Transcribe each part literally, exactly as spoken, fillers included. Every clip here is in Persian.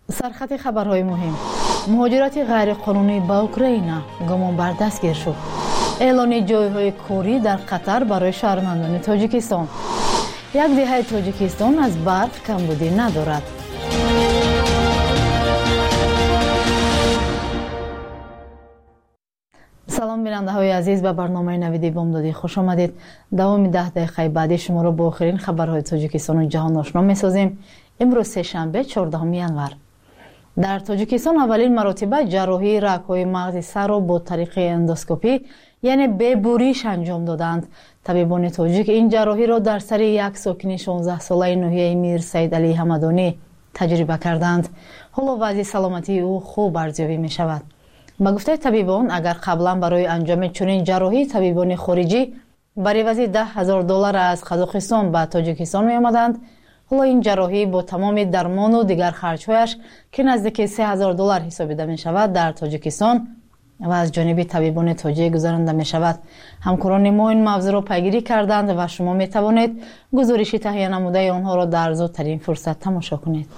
سرخط خبرهای مهم: مهاجرت غیرقانونی به اوکراین، گمانبر دستگیر شد. اعلان جایهای کاری در قطر برای شهروندان تاجیکستان. یک دهه تاجیکستان از برق کمبودی ندارد. سلام بیننده های عزیز، به برنامه نویدی بامدادی خوش آمدید. دوام ده دقیقه بعدی شما را با آخرین خبرهای تاجیکستان و جهان آشنا می‌سازیم. امروز سه شنبه چهاردهم ینور. در تاجیکستان اولین مرتبه جراحی رگ‌های مغز سر را با طریق اندوسکوپی یعنی ببریش انجام دادند. طبیبان تاجیک این جراحی را در سر یک ساکن شانزده ساله ناحیه میر سید علی حمدانی تجربه کردند. حالا وضع سلامتی او خوب ارزیابی می شود. با گفته طبیبان، اگر قبلا برای انجام چنین جراحی طبیبان خارجی بر عوض ده هزار دلار از قزاقستان به تاجیکستان می آمدند، حالا این جراحی با تمام درمان و دیگر خرچهایش که نزدیک سه هزار دلار حسابیده می شود در تاجیکستان و از جانب طبیبان تاجیک گزارنده می شود. همکاران ما این موضوع را پیگیری کردند و شما می توانید گزارشی تهیه نموده آنها را در زودترین فرصت تماشا کنید.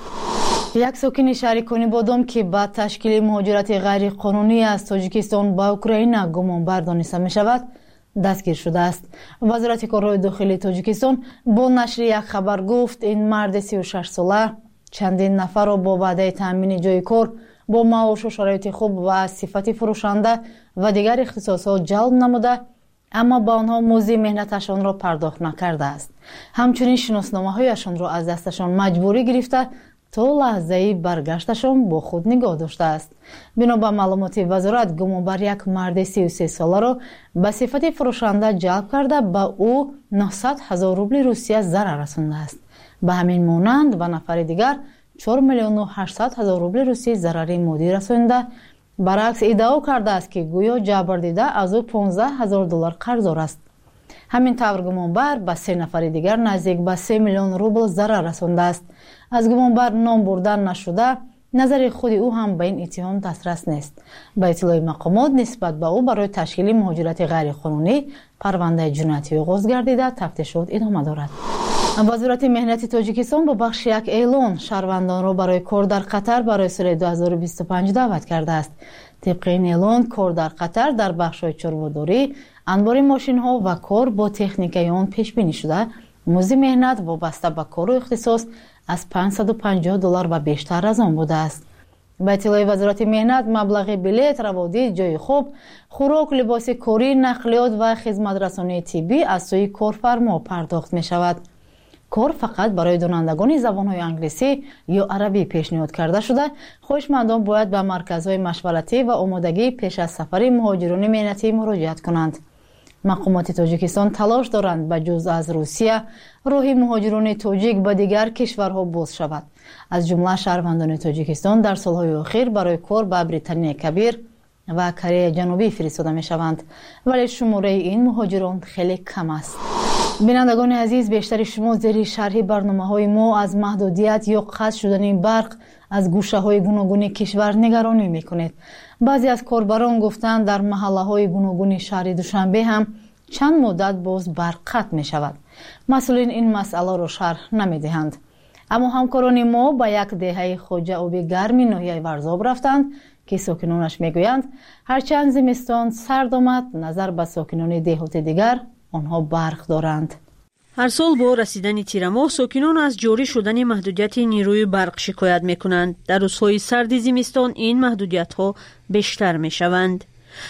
یک ساکن شهر کنیبادام که با تشکیل مهاجرت غیر قانونی از تاجیکستان به اوکراین گمانبر دانسته می شود دستگیر شده است. وزارت کارهای داخلی تاجیکستان با نشر یک خبر گفت این مرد سی و شش ساله چندین نفر را با وعده تامین جای کار با معاش و شرایط خوب و صفت فروشنده و دیگر اختصاصات جلب نموده، اما با آنها مزد مهنتشان را پرداخت نکرده است. همچنین شناسنامه‌هایشان را از دستشان مجبوری گرفته تا لحظه برگشتشان با خود نگاه داشته است. بنا به معلومات وزارت، گمانبر یک مرد سی و سه ساله را به صفت فروشنده جلب کرده به او نهصد هزار روبل روسیه ضرر رسانده است. به همین مانند به نفر دیگر چهار میلیون و هشتصد هزار روبل روسیه ضرر مادی رسانده. برعکس ادعا کرده است که گویا جبر دیده از او پانزده هزار دلار قرضدار است. همین طور گمانبر به سه نفر دیگر نزدیک به سه میلیون روبل ضرر رسانده است. از گمانبر نام بردن نشده، نظر خود او هم به این اتهام دسترس نیست. به اطلاع مقامات نسبت به او برای تشکیل مهاجرت غیر قانونی پرونده جنایتی آغاز گردیده تفتیشات ادامه دارد. وزارت مهنت تاجیکستان با بخش یک اعلان شهروندان را برای کار در قطر برای سال دو هزار و بیست و پنج دعوت کرده است. طبق این اعلان، کار در قطر در بخش‌های چرخداری، انبار ماشین‌ها و کار با تکنیک آن پیش بینی شده. مزد مهنت وابسته به کار و اختصاص از پانصد و پنجاه دلار و بیشتر از آن بوده است. به اطلاع وزارت مهنت، مبلغ بلیط، روادید، جای خوب، خوراک، لباس کاری، نقلیات و خدمات رسانی طبی از سوی کارفرما پرداخت می شود. کار فقط برای دانندگان زبان‌های انگلیسی یا عربی پیشنهاد کرده شده. خواهشمندان باید به مرکزهای مشورتی و آمادگی پیش از سفر مهاجران مهنتی مراجعت کنند. مقامات تاجیکستان تلاش دارند به جز از روسیه راه مهاجران تاجیک به دیگر کشورها باز شود. از جمله شهروندان تاجیکستان در سالهای اخیر برای کار به بریتانیای کبیر و کره جنوبی فرستاده می شوند، ولی شماره این مهاجران خیلی کم است. بینندگان عزیز، بیشتر شما زیر شرح برنامه های ما از محدودیت یا قطع شدن برق از گوشه های گوناگون کشور نگرانی می کنید. بعضی از کاربران گفتند در محله های گوناگون شهر دوشنبه هم چند مدت باز برق قطع می شود. مسئولین این مسئله را شرح نمی دهند. اما همکاران ما به یک دهه خوجه آبی گرمی ناحیه ورزاب رفتند که ساکنانش می گویند هرچند زمستان سرد آمد، نظر به ساکنان دهات دیگر آنها برق دارند. هر سال با رسیدن تیر ماه ساکنان از جاری شدن محدودیت نیروی برق شکایت می کنند. در روزهای سرد زمستان این محدودیت ها بیشتر می شوند.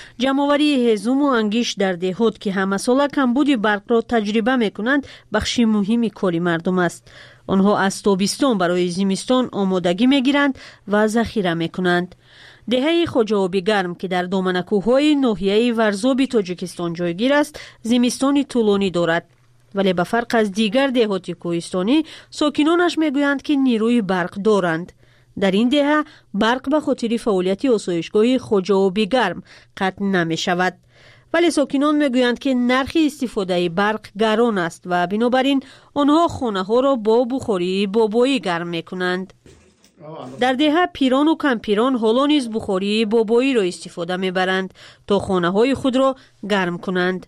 جمعآوری هزوم و انگیش در دهات که همه ساله کمبود برق را تجربه می کنند بخشی مهمی کاری مردم است. آنها از تابستان برای زمستان آمادگی می گیرند و ذخیره می کنند. دهه خوجه آبی گرم که در دامن کوههای ناحیه ورزاب تاجیکستان جایگیر است، زمستان طولانی دارد، ولی به فرق از دیگر دهات کوهستانی ساکنانش میگویند که نیروی برق دارند. در این دهه برق به خاطر فعالیت آسایشگاه خوجه آبی گرم قطع نمی شود، ولی ساکنان میگویند که نرخ استفاده برق گران است و بنابراین آنها خانه ها را با بخاری بابایی گرم می کنند. در دهه پیران و کم پیران حالا نیز بخاری بابایی را استفاده میبرند تا خانه های خود را گرم کنند.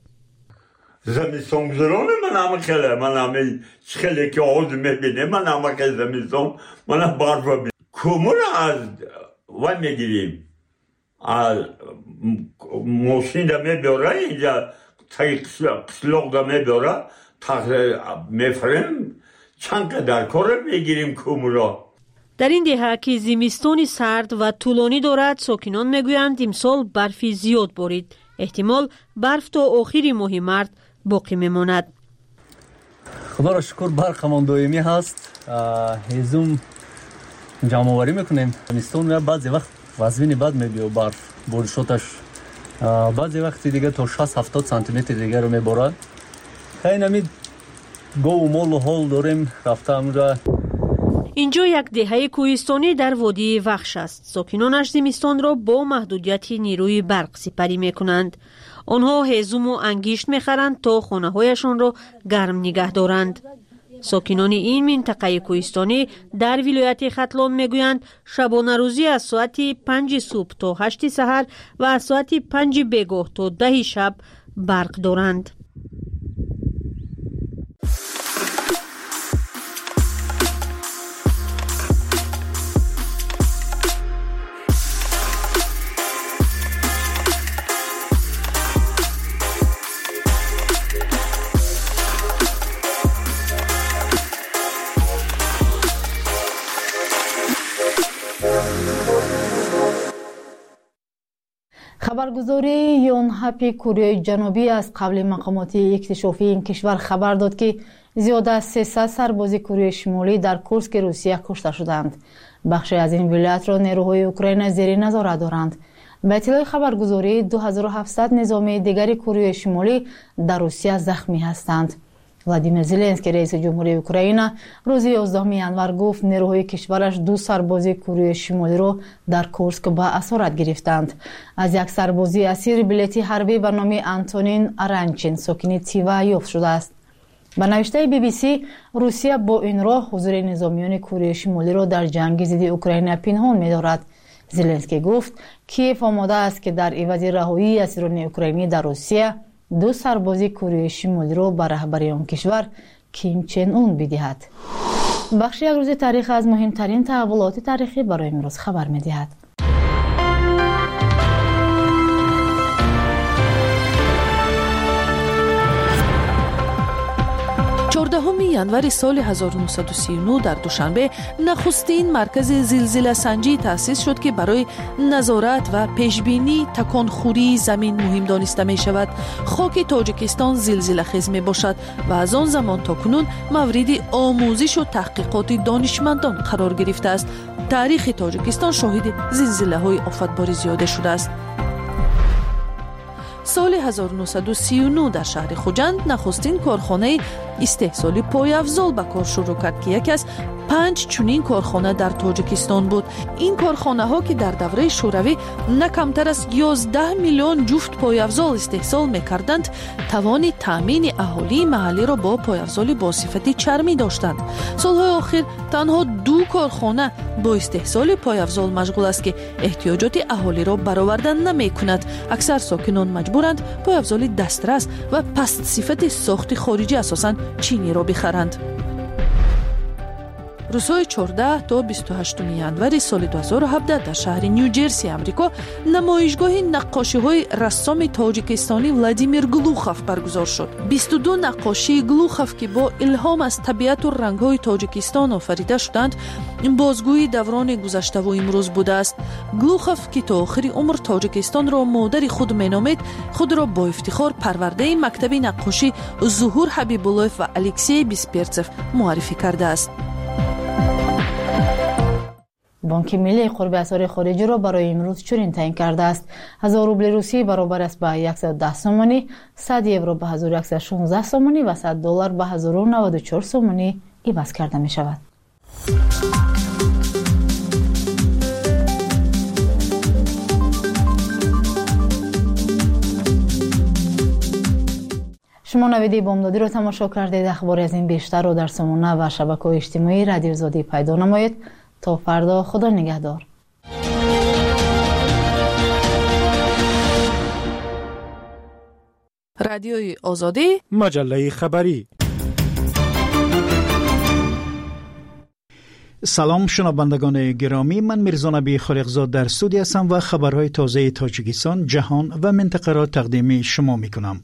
زمستان گذران من همه خیلی من همه خیلی که آز میبینه من همه که زمستان من برف ببینم کومون از و میگیریم از موسین دا میبره اینجا تایی قسلوق دا میبره تا میفرم چند قدر کار میگیریم کومون را. در این دهه که زمستان سرد و طولانی دارد ساکنان میگویند امسال برفی زیاد بارید. احتمال برف تا آخر ماه مارس باقی میماند. خدا را شکر برقمان دائمی هست. هیزم جمع آوری میکنیم. زمستان بعضی وقت وزن بد میبیه برف بارشاتش بعضی وقتی دیگه تا شصت هفتاد سانتی متر دیگه رو میبارد. خیلی نمید گو و مال و حال داریم رفته امروز. اینجا یک دهه کوهستانی در وادی وخش است. ساکنانش زمستان را با محدودیت نیروی برق سپری میکنند. آنها هیزم و انگشت میخرند تا خانه هایشان را گرم نگه دارند. ساکنان این منطقه کوهستانی در ولایت ختلان میگویند شبانه روزی از ساعت پنج صبح تا هشت سحر و از ساعت پنج بیگاه تا ده شب برق دارند. خبرگزاری یونهپ کره جنوبی از قبل مقامات اکتشافی این کشور خبر داد که زیاد از سیصد سرباز کره شمالی در کورسک روسیه کشته شدند. بخشی از این ولایت را نیروهای اوکراین زیر نظارت دارند. به اطلاع خبرگزاری دو هزار و هفتصد نظامی دیگر کره شمالی در روسیه زخمی هستند. ولادیمیر زلنسکی رئیس جمهوری اوکراین روز یازدهم ژانویه گفت نیروهای کشورش دو سرباز کره شمالی را در کورسک به اسارت گرفتند. از یک سربازی اسیر بلیتی حربی به نام آنتونین آرانچین ساکن تیوا یافت شده است. به نوشته بی بی سی روسیه با این راه حضور نظامیان کره شمالی را در جنگ ضد اوکراین پنهان می‌دارد. زلنسکی گفت کیف آماده است که در عوض رهایی اسیران اوکراینی در روسیه دو سرباز کره شمالی را به رهبری آن کشور کیم چن اون بدهد. بخش یک روز تاریخ از مهمترین تحولات تاریخی برای امروز خبر می‌دهد. چهاردهم ژانویه سال هزار و نهصد و سی و نه در دوشنبه نخستین مرکز زلزله سنجی تأسیس شد که برای نظارت و پیشبینی تکانخوری زمین مهم دانسته می شود. خاک تاجیکستان زلزله خیز می باشد و از آن زمان تا کنون مورد آموزش و تحقیقات دانشمندان قرار گرفته است. تاریخ تاجیکستان شاهد زلزله های آفتباری زیاده شده است. سال هزار و نهصد و سی و نه در شهر خوجند نخستین کارخانه استحصال پایافزال به کار شروع کرد که یکی از پنج چنین کارخانه در تاجیکستان بود. این کارخانه ها که در دوره شوروی نه کمتر از یازده میلیون جفت پایافزال استحصال میکردند، توان تامین اهالی محلی را با پایافزال با صفت چرمی داشتند. سالهای آخر تنها دو کارخانه با استحصال پایافزال مشغول است که احتیاجات اهالی را برآورده نمیکند. اکثر ساکنان مجبورند پایافزال دسترس و پست صفت ساخت خارجی اساساً چینی را بخرند. روزهای چهارده تا بیست و هشتم ژانویه سال دو هزار و هفده در شهر نیوجرسی آمریکا نمایشگاه نقاشی‌های رسام تاجیکستانی ولادیمیر گلوخوف برگزار شد. بیست و دو نقاشی گلوخوف که با الهام از طبیعت و رنگ‌های تاجیکستان آفریده شدند، بازگوی دوران گذشته و امروز بوده است. گلوخوف که تا آخر عمر تاجیکستان را مادر خود مینامید، خود را با افتخار پرورده مکتب نقاشی ظهور حبیب‌الله و الکسی بیسپرتسف معرفی کرده است. بانک ملی قرب اسعار خارجی را برای امروز چنین تعیین کرده است: هزار روبل روسی برابر است به صد و ده سومانی، صد یورو به هزار و صد و شانزده سومانی و صد دلار به هزار و نود و چهار سومانی عوض کرده می شود. شما نویدی بامدادی را تماشا کردید. اخبار از این بیشتر را در سامانه و شبکه‌های اجتماعی رادیو آزادی پیدا نمایید. تا فردا، خدا نگهدار. رادیوی آزادی، مجله خبری. سلام شنوندگان گرامی، من میرزا نبی خالقزاد در استودیو هستم و خبرهای تازه تاجیکستان، جهان و منطقه را تقدیم شما میکنم.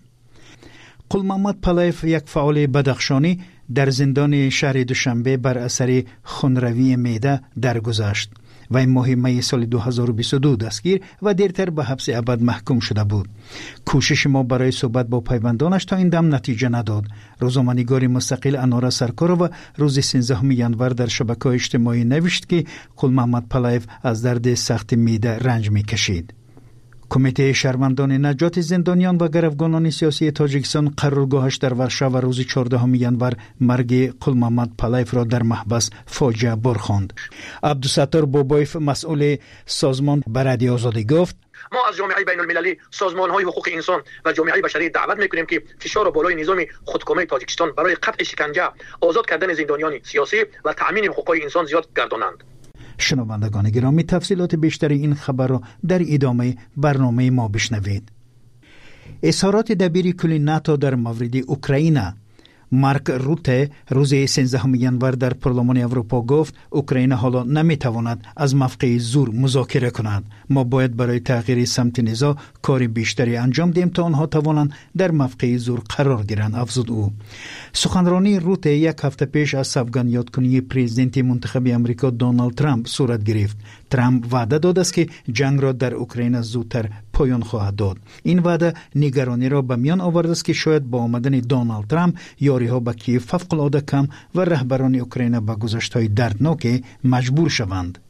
قلمحمد پالایف، یک فعال بدخشانی، در زندان شهر دوشنبه بر اثر خونروی معده درگذشت و این ماه می سال دو هزار و بیست و دو دستگیر و دیرتر به حبس ابد محکوم شده بود. کوشش ما برای صحبت با پیوندانش تا این دم نتیجه نداد. روزنامه‌نگار مستقل انارا سرکارو و روز سیزدهم ینور در شبکه‌های اجتماعی نوشت که قلمحمد پالایف از درد سخت معده رنج می‌کشید. کمیته شهروندان نجات زندانیان و گروگانان سیاسی تاجیکستان قرارگاهش در ورشو و روز چهاردهم ینور مرگ قلمحمد پالایف را در محبس فاجعه برخواند. عبدالستار بابایف، مسئول سازمان برادری آزادی، گفت: ما از جامعه بین المللی، سازمان‌های حقوق انسان و جامعه بشری دعوت می‌کنیم که فشار بالای نظام خودکامه تاجیکستان برای قطع شکنجه، آزاد کردن زندانیان سیاسی و تأمین حقوق انسان زیاد گردانند. شنوندگان گرامی، تفصیلات بیشتر این خبر را در ادامه برنامه ما بشنوید. اظهارات دبیر کل ناتو در مورد اوکراین. مارک روته روز سیزدهم ینور در پارلمان اروپا گفت اوکراین حالا نمیتواند از موقع زور مذاکره کند. ما باید برای تغییر سمت نزاع کار بیشتری انجام دهیم تا آنها توانند در موقع زور قرار گیرند، افزود او. سخنرانی روته یک هفته پیش از سوگند یادکنی پرزیدنت منتخب امریکا دونالد ترامپ صورت گرفت. ترامپ وعده داد است که جنگ را در اوکراین زودتر پایان خواهد داد. این وعده نگرانی را به میان آورده است که شاید با آمدن دونالد ترامپ یاری‌ها به کیف فوق‌العاده کم و رهبران اوکراین به گذشته‌های دردناک مجبور شوند.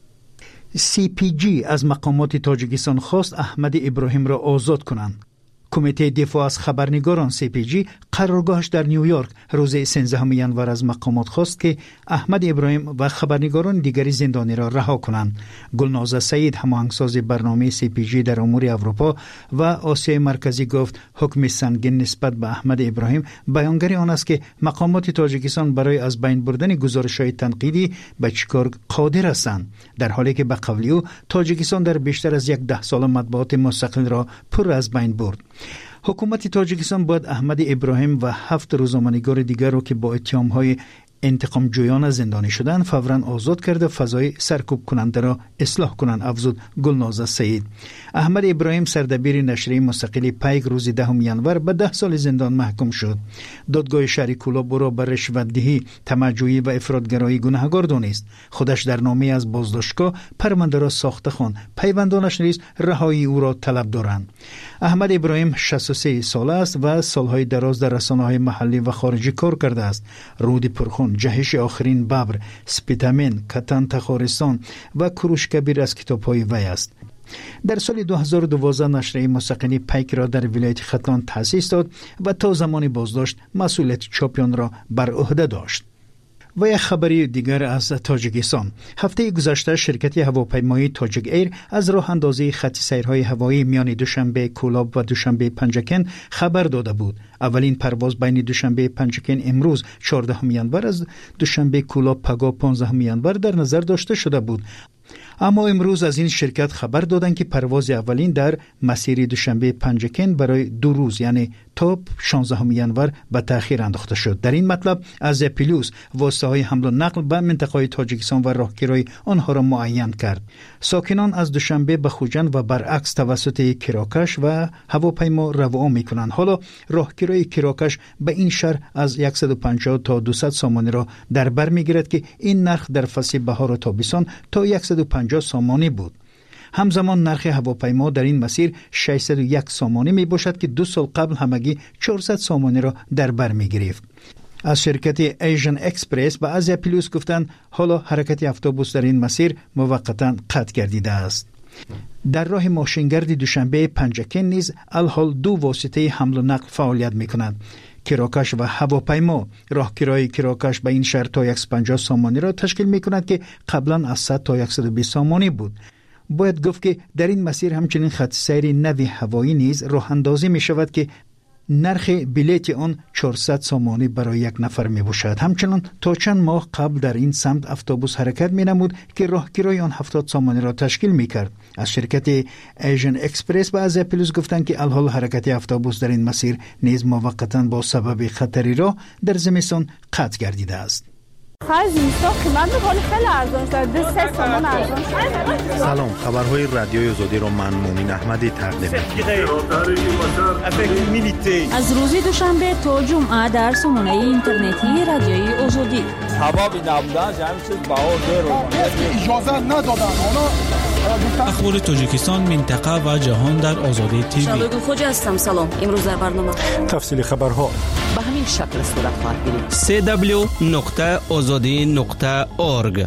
سی پی جی از مقامات تاجیکستان خواست احمد ابراهیم را آزاد کنند. کمیته دفاع از خبرنگاران سی پی جی قرارگاهش در نیویورک روز سیزدهم ینور از مقامات خواست که احمد ابراهیم و خبرنگاران دیگری زندانی را رها کنند. گلنازه سعید، هماهنگساز برنامه سی پی جی در امور اروپا و آسیای مرکزی، گفت حکم سنگین نسبت به احمد ابراهیم بیانگر آن است که مقامات تاجیکستان برای از بین بردن گزارش‌های تنقیدی به چیکار قادر هستند، در حالی که به قول او تاجیکستان در بیشتر از یک ده سال مطبوعات مستقل را پر از بین برد. حکومت تاجیکستان باید احمد ابراهیم و هفت روزنامه‌نگار دیگر را که با اتهام‌های انتقام جویانه زندانی شدند فوراً آزاد کرده فضای سرکوب کننده را اصلاح کنند، افزود گلنازه سعید. احمد ابراهیم، سردبیر نشریه مستقل پیک، روز دهم ینور به ده سال زندان محکوم شد. دادگاه شهر کولاب او را بر رشوت‌دهی، طمع‌جویی و افراط‌گرایی گناهکار دانست. خودش در نامه از بازداشتگاه پرونده را ساخته خواند. پیوندانش نیز رهایی او را طلب دارند. احمد ابراهیم شصت و سه ساله است و سالهای دراز در رسانه‌های محلی و خارجی کار کرده است. رود پرخون، جهش آخرین ببر، سپیتامین، کتان تخارستان و کروش کبیر از کتاب‌های وی است. در سال دو هزار و دوازده نشریه مستقلی پیک را در ولایت ختلان تأسیس داد و تا زمان بازداشت مسئولیت چاپیان را بر عهده داشت. و یک خبری دیگر از تاجیکستان. هفته گذشته شرکت هواپیمایی تاجیک ایر از راه اندازی خط سیرهای هوایی میان دوشنبه کولاب و دوشنبه پنجکن خبر داده بود. اولین پرواز بین دوشنبه پنجکن امروز چهاردهم ینور از دوشنبه کولاب پگاه پانزدهم ینور در نظر داشته شده بود. اما امروز از این شرکت خبر دادند که پرواز اولین در مسیر دوشنبه پنجکن برای دو روز یعنی تا شانزدهم ینور به تأخیر انداخته شد. در این مطلب از پیلوس واسطه‌های حمل و نقل به منطقه تاجیکستان و راهگیری آنها را معین کرد. ساکنان از دوشنبه به خوجند و برعکس توسط کراکش و هواپیما روان می‌کنند. حالا راهگیری کراکش به این شهر از صد و پنجاه تا دویست سامانی را در بر می‌گیرد که این نرخ در فصل بهار و تابستان تا صد و پنجاه سامانی بود. همزمان نرخ هواپیما در این مسیر ششصد و یک سامانی می باشد که دو سال قبل همگی چهارصد سامانی را در بر می گرفت. از شرکت ایژن اکسپرس به از پیلوس گفتند حالا حرکت اتوبوس در این مسیر موقتا قطع گردیده است. در راه ماشینگرد دوشنبه پنجکن نیز الحال دو واسطه حمل و نقل فعالیت می کنند. کراکش و هواپیما. راهگیری کراکش به این شهر تا صد و پنجاه سامانی را تشکیل می کند که قبلا از صد تا صد و بیست سامانی بود. باید گفت که در این مسیر همچنین خط سیر نوی هوایی نیز راه اندازی می شود که نرخ بلیت آن چهارصد سامانی برای یک نفر می باشد. همچنان تا چند ماه قبل در این سمت اتوبوس حرکت می نمود که راهگیری آن هفتاد سامانی را تشکیل می کرد. از شرکت ایژن اکسپرس به از پیلوس گفتند که الحال حرکت اتوبوس در این مسیر نیز موقتا با سبب خطری راه در زمستان قطع گردیده است. خرج زمستان قیمت میکنه خیلی ارزان شده، سه تومن ارزان شده. سلام، خبرهای رادیوی آزادی رو من مومین احمدی تقدیم می‌کنم. از روز دوشنبه تا جمعه در سامانه اینترنتی رادیوی آزادی. هوا بی نبودن همین چیز بهار رو اجازه ندادن. اخبار تاجیکستان، منطقه و جهان در آزادی تیوی. شبگون خوج هستم. سلام. امروز در برنامه تفصیل خبرها به همین شکل صورت خواهد گرفت. سی دبلیو نقطه آزادی نقطه اورگ.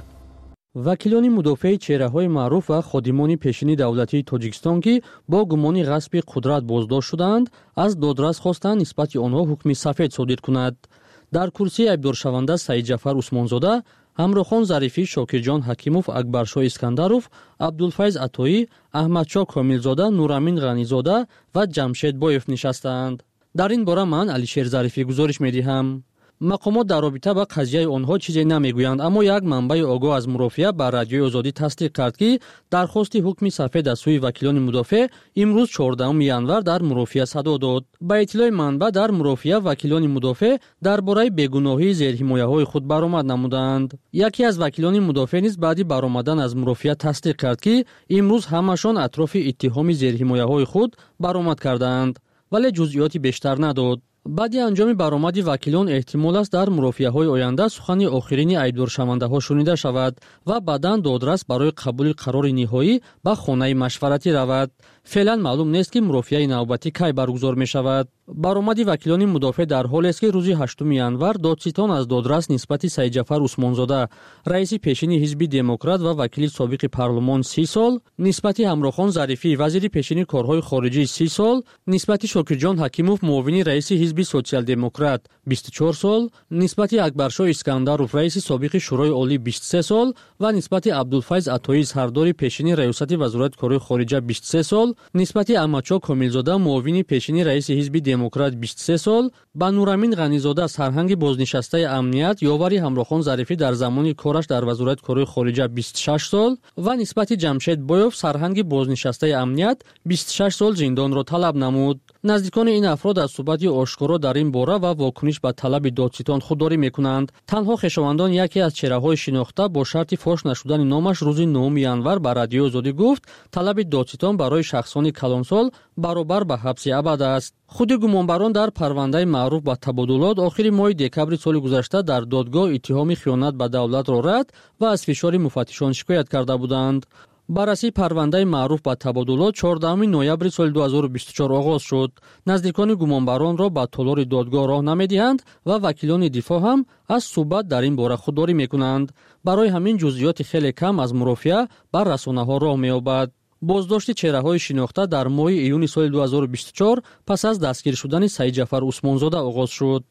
وکیلان مدافع چهره‌های معروف و خادمان پیشین دولتی تاجیکستان که با گمان غصب قدرت بازداشت شدند، از دادرس خواستند نسبت آنها حکم سفید صادر کند. در کرسی عیبدارشونده سعید جعفر عثمانزاده، ҳамрохон зарифӣ, шокирҷон ҳакимов, акбаршоҳ искандаров, абдулфайз атоӣ, аҳмадшоҳ комилзода, нурамин ғанизода ва ҷамшед боев нишастаанд. дар ин бора ман алишер зарифӣ гузориш медиҳам. мақомот дар робита ба қазияи онҳо чизе намегӯянд, аммо як манбаи огоҳ аз мурофиа ба радиои озодӣ тасдиқ кард ки дархости ҳукми сафед аз сӯи вакилони мудофеъ имрӯз чордаҳуми январ дар мурофиа садо дод. ба иттилои манба дар мурофиа вакилони мудофеъ дар бораи бегуноҳии зерҳимояҳои худ баромад намуданд. яке аз вакилони мудофеъ низ баъди баромадан аз мурофиа тасдиқ кард ки имрӯз ҳамашон атрофи иттиҳоми зерҳимояҳои худ баромад кардаанд, вале ҷузъиёти бештар надод. баъди анҷоми баромади вакилон эҳтимол аст дар мурофиаҳои оянда сухани охирини айбдоршавандаҳо шунида шавад ва баъдан додрас барои қабули қарори ниҳоӣ ба хонаи машваратӣ равад. феълан маълум нест ки мурофиаи навбатӣ кай баргузор мешавад. баромади вакилони мудофеъ дар ҳолест ки рӯзи ҳаштуми январ додситон аз додрас нисбати саидҷафар усмонзода, раиси пешини ҳизби демократ ва вакили собиқи парлумон си сол, нисбати ҳамрохон зарифӣ, вазири пешини корҳои хориҷӣ си сол, нисбати шокирҷон ҳакимов, муовини раиси ҳизби социал-демократ бисту чор сол, нисбати акбаршоҳ искандаров, раиси собиқи шӯрои олӣ бисту се сол ва нисбати абдулфайз атоӣ, сардори пешини раёсати вазорати корҳои хориҷа бисту се сол, нисбати аҳмадшоҳ комилзода, муовини пешини раиси ҳизби демократ бисту се сол, ба нурамин ғанизода, сарҳанги бознишастаи амният, ёвари ҳамрохон зарифӣ дар замони кораш дар вазорати корҳои хориҷа бисту шаш сол ва нисбати ҷамшед боев, сарҳанги бознишастаи амният бисту шаш сол зиндонро талаб намуд. наздикони ин афрод аз суҳбати ошкоро дар ин бора ва вокуниш ба талаби додситон худдорӣ мекунанд. танҳо хешовандон яке аз чеҳраҳои шинохта бо шарти фош нашудани номаш рӯзи нӯҳуми январ ба радиои озодӣ гуфт талаби додситон барои шахсони калонсол баробар ба ҳабси абад аст. худи гумонбарон дар парвандаи маъруф ба табодулот охири моҳи декабри соли гузашта дар додгоҳ иттиҳоми хиёнат ба давлатро рад ва аз фишори муфаттишон шикоят карда буданд. баррасии парвандаи маъруф ба табодулот чордаҳуми ноябри соли дуҳазору бисту чор оғоз шуд. наздикони гумонбаронро ба толори додгоҳ роҳ намедиҳанд ва вакилони дифоъ ҳам аз суҳбат дар ин бора худдорӣ мекунанд. барои ҳамин ҷузъиёти хеле кам аз мурофиа бар расонаҳо роҳ меёбад. боздошти чеҳраҳои шинохта дар моҳи июни соли дуҳазору бисту чор пас аз дастгир шудани саидҷафар усмонзода оғоз шуд.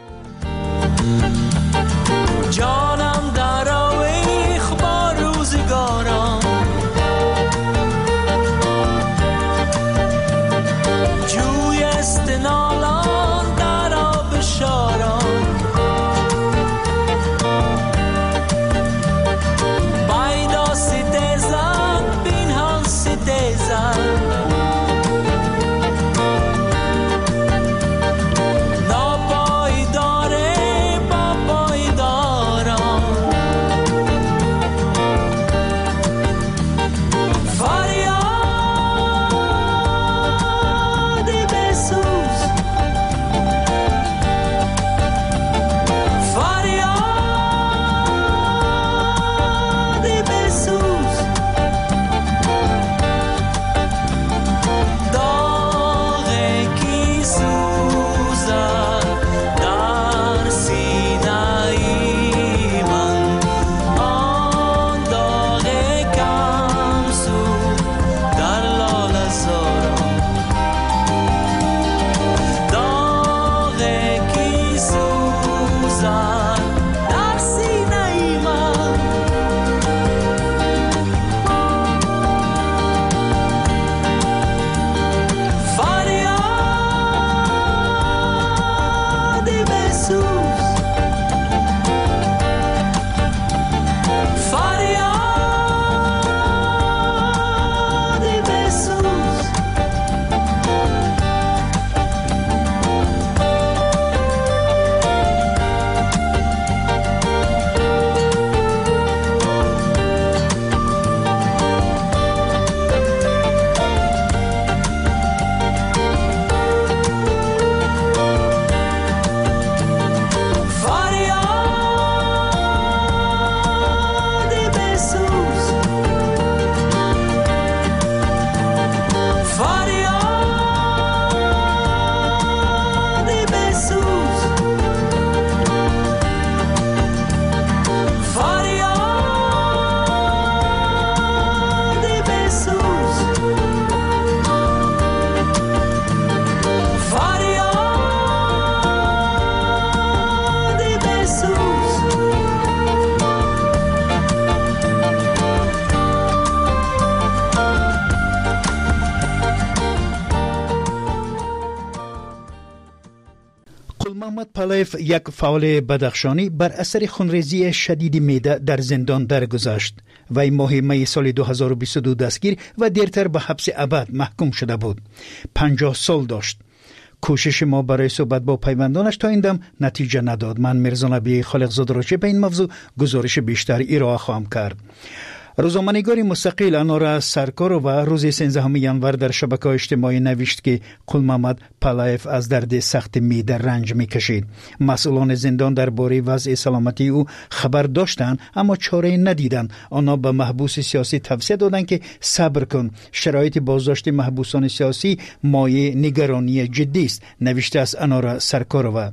جانم در آویخ با روزگاران جوی استنالان در آب شاران بایدا ستیزن بینهان ستیزن نابای محمد پالایف یک فعال بدخشانی بر اثر خونریزی شدید معده در زندان درگذشت. وی ماه می سال دو هزار و بیست و دو دستگیر و دیرتر به حبس ابد محکوم شده بود. پنجاه سال داشت. کوشش ما برای صحبت با پیوندانش تا این دم نتیجه نداد. من میرزا نبی خالقزاده را چه به این موضوع گزارش بیشتر ارائه خواهم کرد. روزنامه‌نگار مستقل انارا سرکار و روز سیزدهم ژانویه در شبکه‌های اجتماعی نوشت که قل محمد پالایف از درد سخت معده رنج می‌کشید. مسئولان زندان درباره وضع سلامتی او خبر داشتند اما چاره ندیدند. آنها به محبوس سیاسی توصیه دادند که صبر کن. شرایط بازداشت محبوسان سیاسی مایه نگرانی جدی است، نوشته است انارا سرکارова.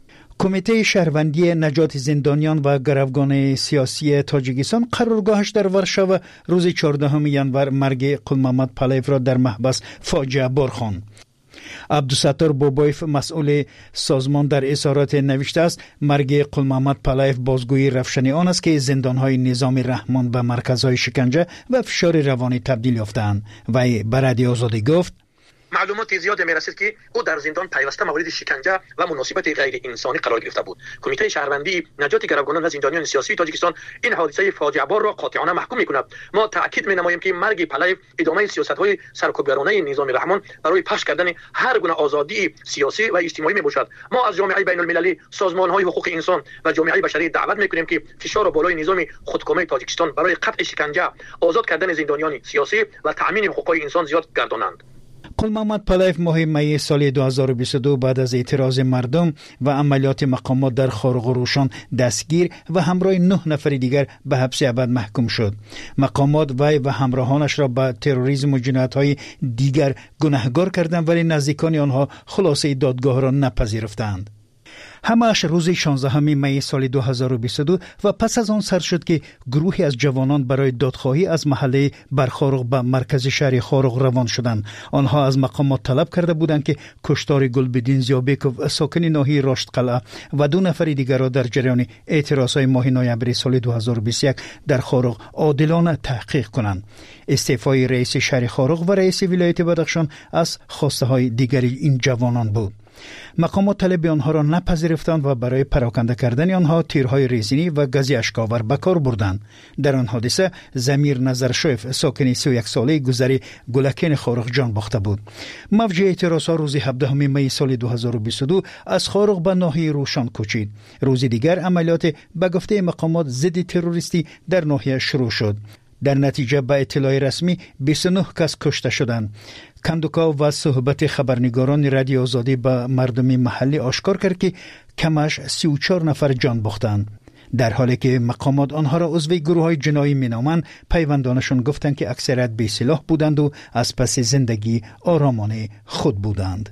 کمیته شهروندی نجات زندانیان و گروگان سیاسی تاجیکستان قرارگاهش در ورشو روز چهاردهم ژانویه مرگ قل محمد پالایف را در محبس فاجعه بار خواند. عبدالستار بابایف مسئول سازمان در اظهارات نوشته است مرگ قل محمد پالایف بازگویی روشنی آن است که زندانهای نظام رحمان به مرکزهای شکنجه و فشار روانی تبدیل یافتند. وی به رادیو آزادی گفت معلومات زیاد میرسید که او در زندان پیوسته مورد شکنجه و مناسبت غیر انسانی قرار گرفته بود. کمیته شهروندی نجات گروگانان و زندانیان سیاسی تاجیکستان این حادثه فاجعه بار را قاطعانه محکوم می‌کند. ما تاکید می‌نماییم که مرگ پالایف ادامه سیاست‌های سرکوبگرانه نظام رحمان برای پخش کردن هر گونه آزادی سیاسی و اجتماعی میباشد. ما از جامعه بین‌المللی، سازمان‌های حقوق انسان و جامعه بشری دعوت می‌کنیم که فشار بالای نظام خودکامه تاجیکستان برای قطع شکنجه، آزاد کردن زندانیان سیاسی و تأمین حقوق انسان زیاد گردانند. قل محمد پالایف ماه می سال دو هزار و بیست و دو بعد از اعتراض مردم و عملیات مقامات در خارق و روشن دستگیر و همراه نه نفر دیگر به حبس ابد محکوم شد. مقامات وی و همراهانش را به تروریسم و جنایت‌های دیگر گناهکار کردند ولی نزدیکان آنها خلاصه دادگاه را نپذیرفتند. همه‌اش روز شانزدهم می سال دو هزار و بیست و دو و پس از آن سر شد که گروهی از جوانان برای دادخواهی از محله برخارق به مرکز شهر خارق روان شدند. آنها از مقامات طلب کرده بودند که کشتار گلبدین زیابکوف ساکن ناحیه راشد قلعه و دو نفر دیگر را در جریان اعتراضهای ماه نوامبر سال دو هزار و بیست و یک در خارق عادلانه تحقیق کنند. استعفای رئیس شهر خارق و رئیس ولایت بدخشان از خواسته های دیگری این جوانان بود. مقامات طلب آنها را نپذیرفتند و برای پراکنده کردن آنها تیرهای ریزنی و گاز اشک‌آور به کار بردند. در آن حادثه ضمیر نظرشویف ساکن سی و یک ساله گذری گلکین خارق جان باخته بود. موج اعتراضات روز هفدهم می سال دو هزار و بیست و دو از خارق به ناحیه روشن کوچید. روز دیگر عملیات به گفته مقامات ضد تروریستی در ناحیه شروع شد. در نتیجه به اطلاع رسمی بیست و نه کس کشته شدند. کندوکا و صحبت خبرنگاران رادیو آزادی به مردم محلی آشکار کرد که کمش سی و چهار نفر جان باختند. در حالی که مقامات آنها را عضو گروه‌های جنایی مینامند، پیوندانشان گفتند که اکثریت بی سلاح بودند و از پس زندگی آرامانه خود بودند.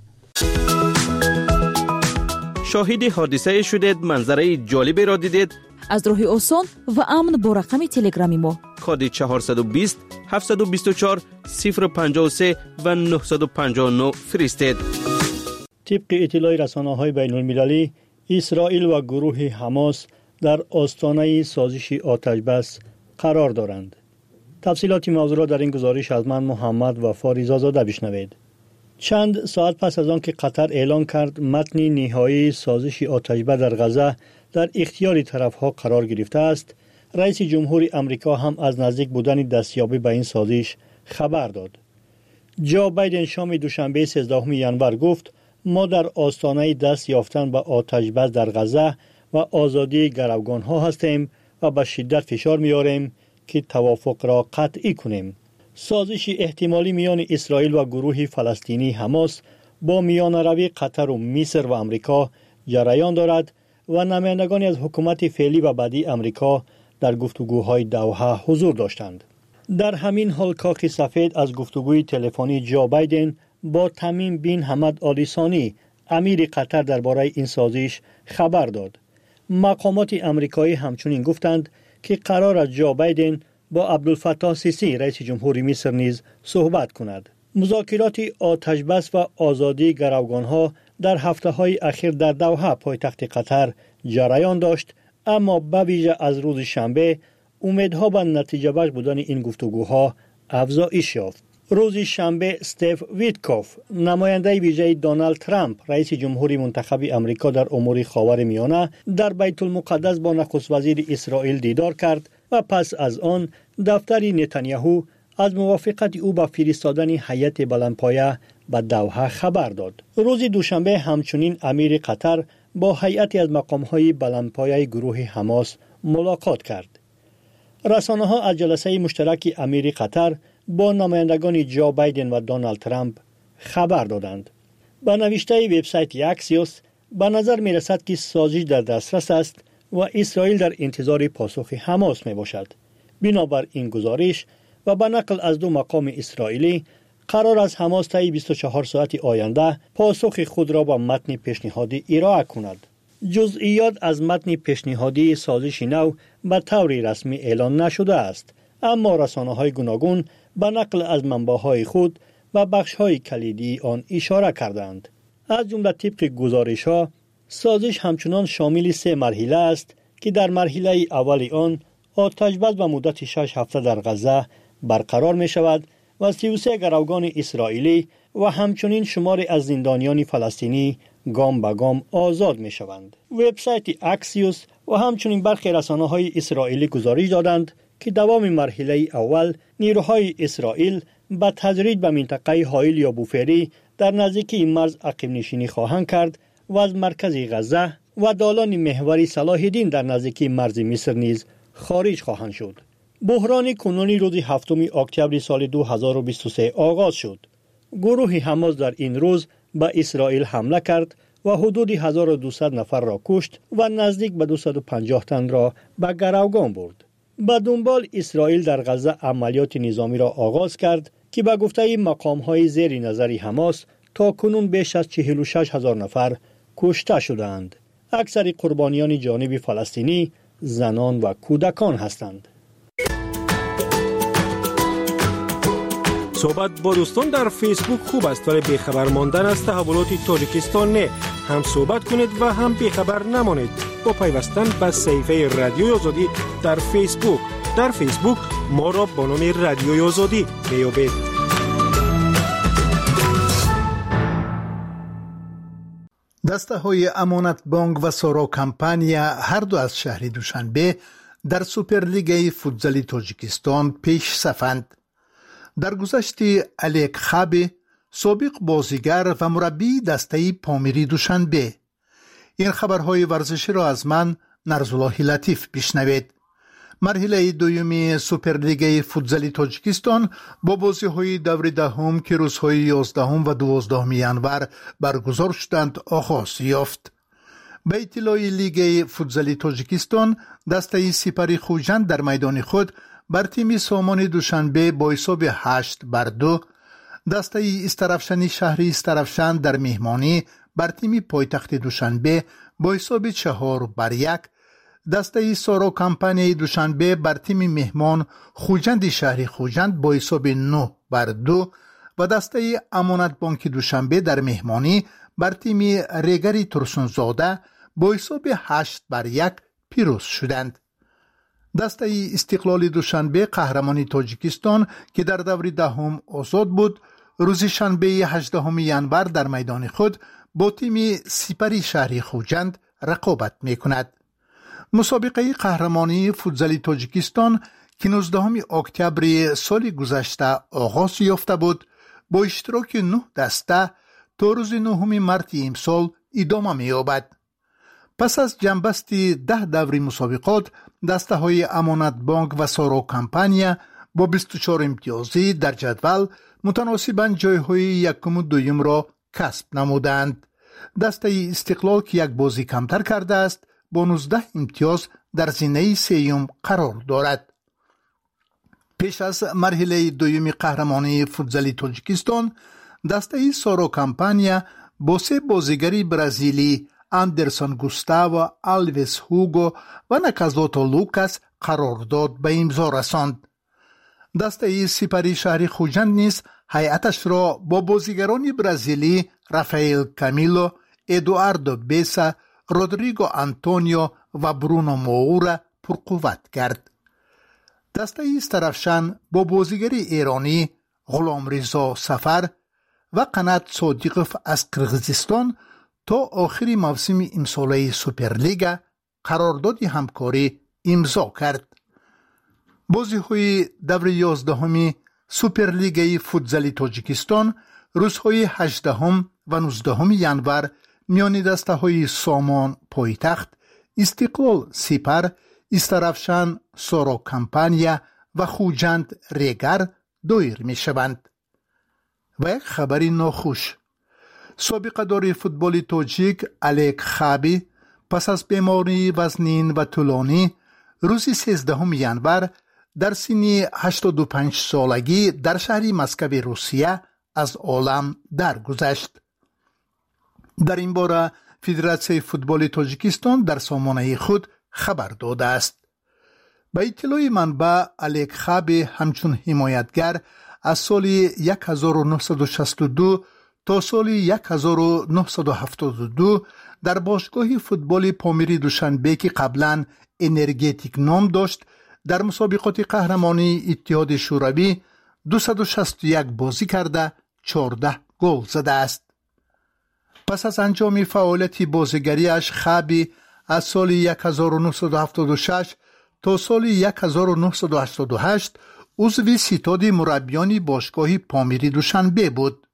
شاهد حادثه شدید، منظره جالبی را دیدید؟ از راه آسان و امن با رقم تلگرامی ما کد چهارصد و بیست هفتصد و بیست و چهار صفر پنجاه و سه و نهصد و پنجاه و نه فرستید. طبق اطلاع رسانه‌های بین‌المللی، اسرائیل و گروه حماس در آستانه سازش آتش‌بس قرار دارند. تفصیلات موضوع را در این گزارش از من محمد و فاریزا زاده بشنوید. چند ساعت پس از آن که قطر اعلان کرد متن نهایی سازش آتش‌بس در غزه در اختیار طرف‌ها قرار گرفته است، رئیس جمهور امریکا هم از نزدیک بودن دستیابی به این سازش خبر داد. جو بایدن شام دوشنبه سیزدهم ژانویه گفت ما در آستانه دست یافتن به آتش‌بس در غزه و آزادی گروگان‌ها هستیم و به شدت فشار می‌آوریم که توافق را قطعی کنیم. سازش احتمالی میان اسرائیل و گروه فلسطینی حماس با میانروی قطر و مصر و امریکا جریان دارد و نمایندگانی از حکومت فعلی و بعدی امریکا در گفتگوهای دوحه حضور داشتند. در همین حال کاخ سفید از گفتگوی تلفنی جو بایدن با تمیم بن حمد آل ثانی امیر قطر درباره این سازش خبر داد. مقامات امریکایی همچنین گفتند که قرار است جو بایدن با عبدالفتاح سیسی رئیس جمهور مصر نیز صحبت کند. مذاکرات آتش‌بس و آزادی گروگان‌ها در هفته‌های اخیر در دوحه پایتخت قطر جریان داشت، اما به ویژه از روز شنبه امیدها به نتیجه بخش بودن این گفتگوها افزایش یافت. روز شنبه استیو ویتکوف نماینده ویژه دونالد ترامپ رئیس جمهوری منتخب امریکا در امور خاورمیانه در بیت المقدس با نخست وزیر اسرائیل دیدار کرد و پس از آن دفتر نتانیاهو از موافقت او با فرستادن هیئت بلندپایه به دوحه خبر داد. روز دوشنبه همچنین امیر قطر با هیئتی از مقام‌های بلندپایه گروه حماس ملاقات کرد. رسانه‌ها از جلسه مشترک امیر قطر با نمایندگان جو بایدن و دونالد ترامپ خبر دادند. با نوشته وبسایت اکسیوس به نظر می رسد که سازش در دسترس است و اسرائیل در انتظار پاسخ حماس می باشد. بنابر این گزارش و به نقل از دو مقام اسرائیلی قرار است حماس طی بیست و چهار ساعت آینده پاسخ خود را با متن پیشنهادی ارائه کند. جزئیات از متن پیشنهادی سازش نو به طور رسمی اعلان نشده است، اما رسانه‌های گوناگون به نقل از منبع‌های خود و بخش‌های کلیدی آن اشاره کردند. از جمله طبق گزارش‌ها سازش همچنان شامل سه مرحله است که در مرحله اول آن آتش بس به مدت شش هفته در غزه برقرار می شود و سی و سه گروگان اسرائیلی و همچنین شماری از زندانیان فلسطینی گام به گام آزاد می شوند. وبسایت اکسیوس و همچنین برخی رسانه‌های اسرائیلی گزارش دادند که دوام مرحله اول نیروهای اسرائیل به تدریج به منطقه هایل یا بوفری در نزدیکی مرز عقب نشینی خواهند کرد و از مرکز غزه و دالان محوری صلاح الدین در نزدیکی مرز مصر نیز خارج خواهند شد. بحران کنونی روز هفتم اکتبر سال دو هزار و بیست و سه آغاز شد. گروه حماس در این روز به اسرائیل حمله کرد و حدود هزار و دویست نفر را کشت و نزدیک به دویست و پنجاه تن را به گروگان برد. به دنبال اسرائیل در غزه عملیات نظامی را آغاز کرد که به گفته مقام‌های زیر نظر حماس تا کنون بیش از چهل و شش هزار نفر کشته شدند. اکثر قربانیان جانب فلسطینی زنان و کودکان هستند. صحبت با دوستان در فیسبوک خوب است، ولی بیخبر ماندن از تحولات تاجیکستان نه. هم صحبت کنید و هم بیخبر نمانید با پیوستن به صفحه رادیوی آزادی در فیسبوک. در فیسبوک ما را با نام رادیوی آزادی میابید. دسته های امانت بانک و سارا کمپانیا هر دو از شهر دوشنبه در سوپرلیگ فوتزال تاجیکستان پیش صفند. در گذشته الیک خابی سابق بازیگر و مربی دسته پامیری دوشنبه. این خبرهای ورزشی را از من نرزالله لطیف بشنوید. مرحله دومی سوپرلیگ فوتزال تاجیکستان با بازی‌های دور دهم که روزهای یازدهم و دوازدهم ینور برگزار شدند آغاز یافت. به اطلاع لیگ فوتزال تاجیکستان دسته سپری خوجند در میدان خود بر تیم سامان دوشنبه با حساب هشت بر دو، دسته استرافشان شهر استرافشان در مهمانی بر تیم پایتخت دوشنبه با حساب چهار بر یک، دسته سارا کمپانی دوشنبه بر تیم مهمان خوجند شهر خوجند با حساب نه بر دو و دسته امانت بانک دوشنبه در مهمانی بر تیم ریگری ترسونزاده با حساب هشت بر یک پیروز شدند. دسته استقلال دوشنبه قهرمانی تاجیکستان که در دور دهم آزاد بود روز شنبه هجدهم ینور در میدان خود با تیم سپری شهری خوجند رقابت می کند. مسابقه قهرمانی فوتزال تاجیکستان که نوزدهم اکتبر سال گذشته آغاز یافته بود با اشتراک نه دسته تا روز نهم مارس امسال ادامه می یابد. پس از جنبستی ده دوری مسابقات دسته های امانت بانک و سارا کمپانیا با بیست و چهار امتیازی در جدول متناسباً جایهای یکم و دویم را کسب نمودند. دسته استقلال که یک بازی کمتر کرده است با نوزده امتیاز در زینه سیوم قرار دارد. پیش از مرحله دویم قهرمانی فوتزال تاجیکستان دسته سارا کمپانیا با سه بازیگری برزیلی اندرسون گوستاو، آلویس هوگو و نکازوتو لوکاس قرارداد به امضا رساند. دسته سپری شهری خوجند نیز هیئتش را با بازیگران برزیلی رافائیل کامیلو، ادواردو بیسا، رودریگو آنتونیو و برونو موورا پرقوت کرد. دسته استرافشان با بازیگر ایرانی غلامرضا سفر و قنات صادقов از قرغیزستان تا آخر موسم امساله سوپرلیگ قرارداد همکاری امضا کرد. بازی‌های دور یازدهم سوپرلیگ فوتزال تاجیکستان روزهای هجدهم و نوزدهم ینور میان دسته‌های سامان پایتخت، استقلال سپر، استرافشان سورا کمپانیا و خوجند ریگر دایر می شوند. و یک خبری ناخوش: سابقه دار فوتبال تاجیک الیک خابی پس از بیماری وزنین و طولانی روز سیزدهم ینور در سن هشتاد و پنج سالگی در شهر مسکو روسیه از عالم درگذشت. در این باره فدراسیون فوتبال تاجیکستان در سامانه خود خبر داده است. به اطلاع منبع، الیک خابی همچون حمایتگر از سال هزار و نهصد و شصت و دو تا سال هزار و نهصد و هفتاد و دو در باشگاه فوتبال پامیری دوشنبه که قبلا انرژتیک نام داشت در مسابقات قهرمانی اتحاد شوروی دویست و شصت و یک بازی کرده چهارده گل زده است. پس از انجام فعالیت بازیگریش، خابی از سال هزار و نهصد و هفتاد و شش تا سال هزار و نهصد و هشتاد و هشت عضو ستاد مربیان باشگاه پامیری دوشنبه بود.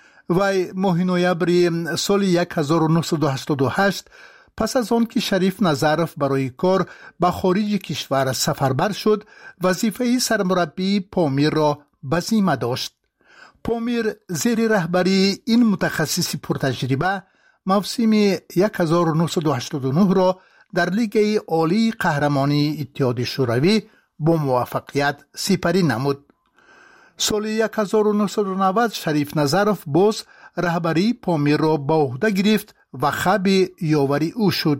وی ماه نوامبر سال هزار و نهصد و هشتاد و هشت پس از آن که شریف نظرف برای کار به خارج کشور سفربر شد، وظیفه سرمربی پامیر را به ذمه داشت. پامیر زیر رهبری این متخصص پرتجربه موسم هزار و نهصد و هشتاد و نه را در لیگ عالی قهرمانی اتحاد شوروی با موفقیت سپری نمود. سال هزار و نهصد و نود شریف نظرف باز رهبری پامیر را به عهده گرفت و خابی یاوری او شد.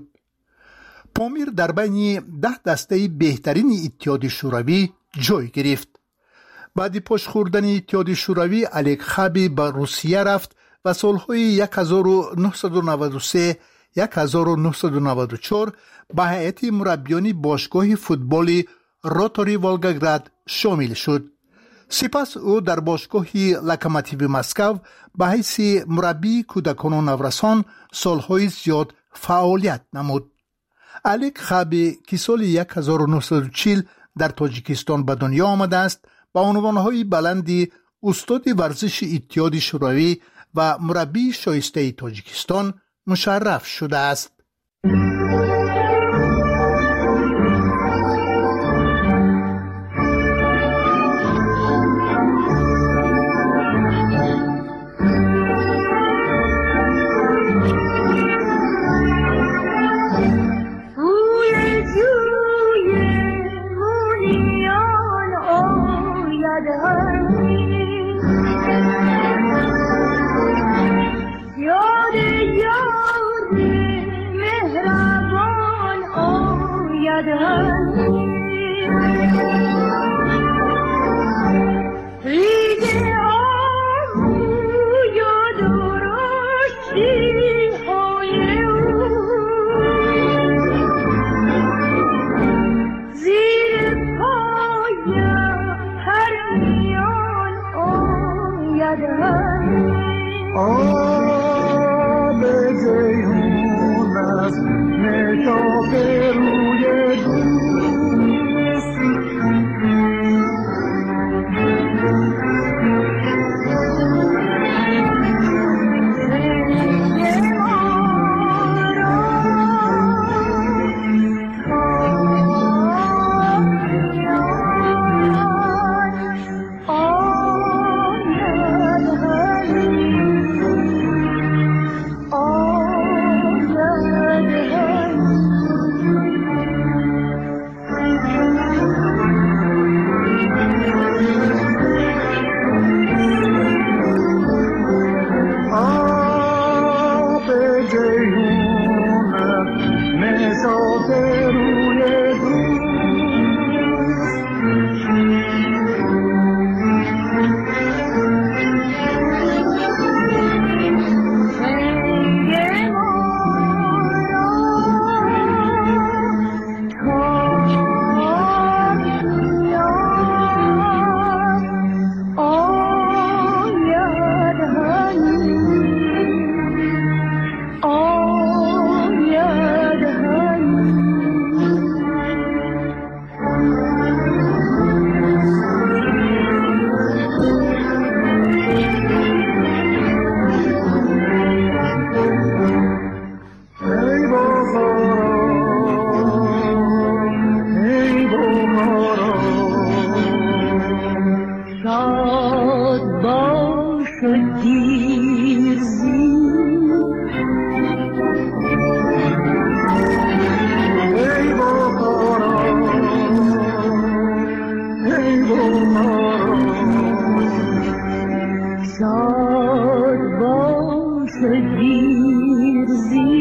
پامیر در بین ده دسته بهترین اتحاد شوروی جای گرفت. بعد پاش خوردن اتحاد شوروی، الیک خابی به روسیه رفت و سالهای هزار و نهصد و نود و سه هزار و نهصد و نود و چهار به هیئت مربیان باشگاه فوتبال روتاری والگاگراد شامل شد. سپس او در باشگاه لوکوموتیو مسکو به حیث مربی کودکان و نورسان سالهای زیاد فعالیت نمود. الیک خابی که سال هزار و نهصد و چهل در تاجیکستان به دنیا آمده است، با عنوانهای بلندی استاد ورزش اتحاد شوروی و مربی شایسته تاجیکستان مشرف شده است. شاد باش و گیرزی ای باران ای باران شاد باش و گیرزی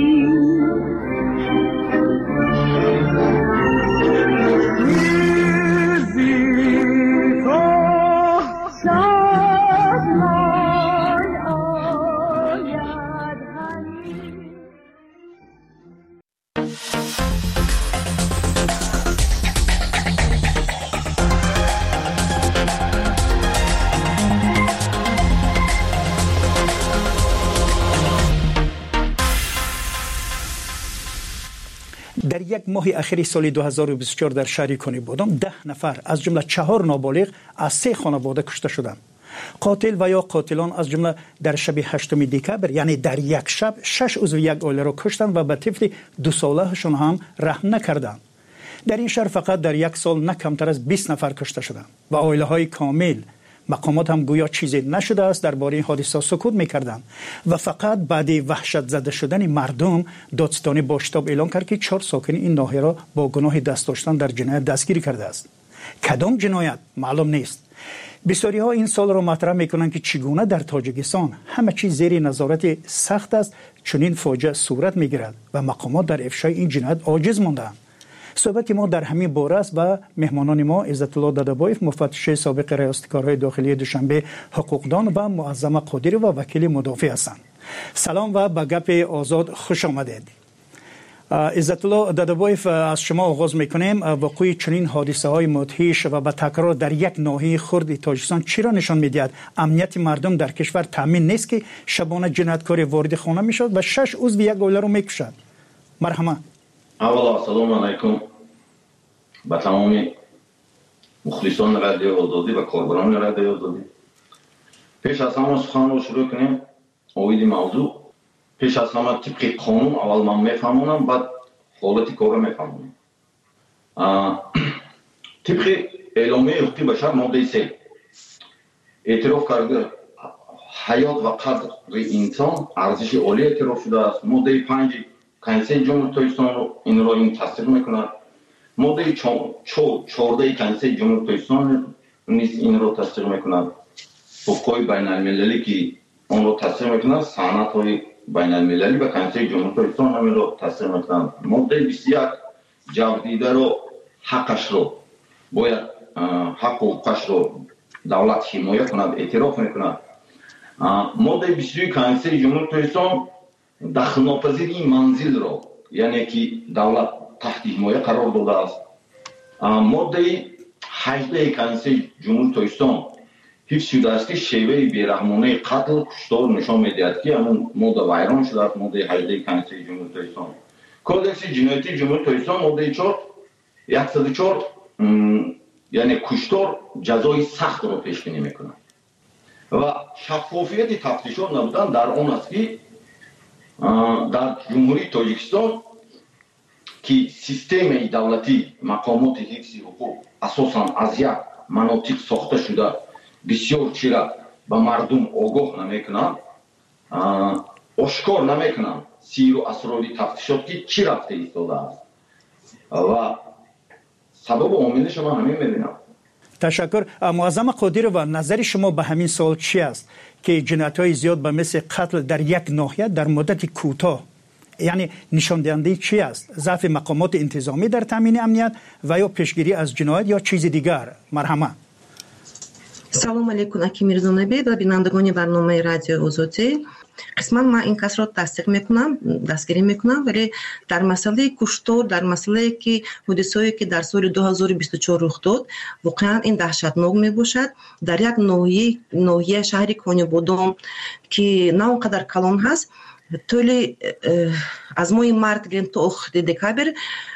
در یک ماه اخیر سال دو هزار و بیست و چهار در شهر کنی بودم ده نفر از جمله چهار نابالغ از سه خانواده کشته شدند. قاتل و یا قاتلان از جمله در شب هشتم دکبر یعنی در یک شب شش عضو یک عائله را کشتند و به طفل دو سالهشان هم رحم نکردند. در این شهر فقط در یک سال نه کمتر از بیست نفر کشته شدند و عائله های کامل. مقامات هم گویا چیزی نشده است درباره این حادثه سکوت می‌کردند و فقط بعد وحشت زده شدن مردم دادستانی با شتاب اعلام کرد که چهار ساکن این ناحیه را با گناه دست داشتن در جنایت دستگیر کرده است. کدام جنایت معلوم نیست. بسیاری ها این سال را مطرح میکنند که چگونه در تاجیکستان همه چیز زیر نظارت سخت است چنین فاجعه صورت میگیرد و مقامات در افشای این جنایت عاجز ماندند. صحبت ما در همین باره است و مهمانان ما عزت الله دادابایف مفتش سابق ریاست کارهای داخلی دوشنبه حقوقدان و معظم قادری و وکیل مدافع هستند. سلام و به گپ آزاد خوش آمدید. عزت الله دادابایف از شما آغاز میکنیم. وقوع چنین حادثه های مدهش و به تکرار در یک ناحیه خرد تاجیکستان چرا نشان میدهد امنیت مردم در کشور تامین نیست که شبانه جنایتکار وارد خانه میشد و شش عضو یک عائله رو میکشد؟ مرحبا. اولا سلام علیکم به تمام مخلصان رادیو آزادی و کاربران رادیو آزادی. پیش از همه سخن رو شروع کنیم اوید موضوع. پیش از همه طبق قانون اول من میفهمونم بعد حالت کار رو میفهمونم. طبق اعلامیه حقوق بشر ماده سه اعتراف کرده حیات و قدر انسان ارزش عالی اعتراف شده است. ماده پنج کنسل جمهوری تاجیکستان رو این را این تصدیق میکند. ماده چهارده کنسل جمهوری تاجیکستان نیز این را تصدیق میکند. حقوق بین المللی که اون را تصدیق میکند سند های بین المللی و کنسل جمهوری تاجیکستان همین را تصدیق میکند. ماده بیست و یک جوابدیده رو حقش رو باید حق و حقوقش رو دولت حمایت کند اعتراف میکند. ماده بیست و دو کنسل جمهوری تاجیکستان دخلناپذیر این منزل را یعنی که دولت تحت حمایت قرار داده است. ماده هجده کنسل جمهوری تاجیکستان حفظ شده است که شیوه بیرحمانه قتل کشتار نشان میدهد که همون ماده ویران شده است. ماده هجده کنسل جمهوری تاجیکستان. کودکس جنایتی جمهوری تاجیکستان ماده چهار صد و چهار یعنی کشتار جزای سخت را پیش بینی میکند و شفافیت تفتیشات نبودن در آن است که در جمهوری تاجیکستان که سیستم دولتی مقامات حفظ حقوق اساساً از یک مناطق ساخته شده بسیار چیرا به مردم آگاه نمیکنند آشکار نمیکنند سیر و اسرار تفتیشات که چی رفته ایستاده است و سبب عامل شما همین میبینم. تشکر. معظم قادری و نظر شما به همین سوال چی است که جنایت‌های زیاد به مثل قتل در یک ناحیه در مدت کوتاه یعنی نشان دهنده چی است؟ ضعف مقامات انتظامی در تامین امنیت و یا پیشگیری از جنایت یا چیز دیگر؟ مرحبا. سلام علیکم اکی میرزانبی و بینندگان برنامه رادیو آزادی. قسما من این کس را تصدیق میکنم دستگیری میکنم ولی در مسئله کشتار در مسئله که حادثه‌ای که در سال دو هزار و بیست و چهار رخ داد واقعا این دهشتناک میباشد. در یک ناحیه ناحیه شهر کنیبودم که نه اونقدر کلان هست طول از ماه مارت گرفت تا آخر دکبر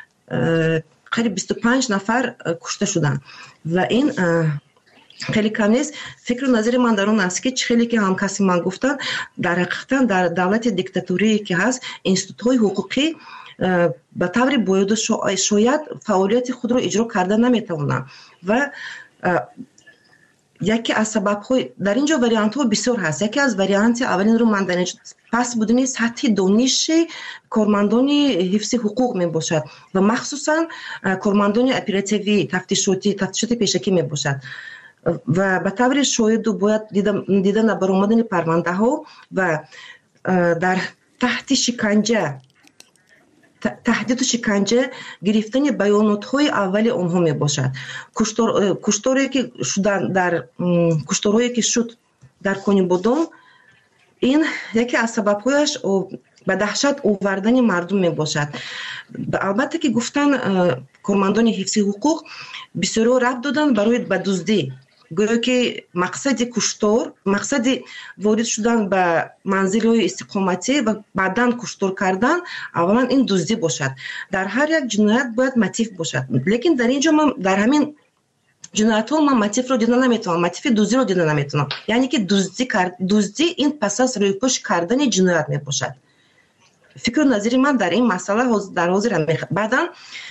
قریب بیست و پنج نفر کشته شدند و این خیلی کم نیست. فکر و نظر من در اون است که خیلی که هم کسی من گفتن در حقیقتا در دولت دیکتاتوری که هست انستیتوت های حقوقی به طور باید شاید فعالیت خود را اجرا کرده نمیتونن و یکی از سبب‌های در اینجا واریانت‌ها بسیار هست. یکی از واریانت اولین رو من در پس بودن سطح دانش کارمندان حفظ حقوق می باشد و مخصوصا کارمندان اپراتیوی تفتیشاتی تفتیشات پیشکی می باشد و به طور شاید باید دیدن دیدن برآمدن پرونده ها و در تحت شکنجه تهدید و شکنجه گرفتن بیانات های اول آنها می باشد. کشتار کشتاری که شدن در کشتارهایی که شد در کنی بودم، این یکی از سبب‌هایش به دهشت آوردن مردم می باشد. البته که گفتن کارمندان حفظ حقوق بسیار رفت دادن برای به دزدی، گویا که مقصد کشتار، مقصد وارد شدن به منزل‌های استقامتی و بعداً کشتار کردن اولا این دزدی باشد. در هر یک جنایت باید موتیف باشد، لیکن در اینجا من در همین جنایت ها من موتیف رو دیدن نمیتونم، موتیف دزدی رو دیدن نمیتونم. یعنی که دزدی کرد دزدی این پس از رویپوش کردن جنایت می باشد. فکر و نظری من در این مسئله در حاضر میخ. بعداً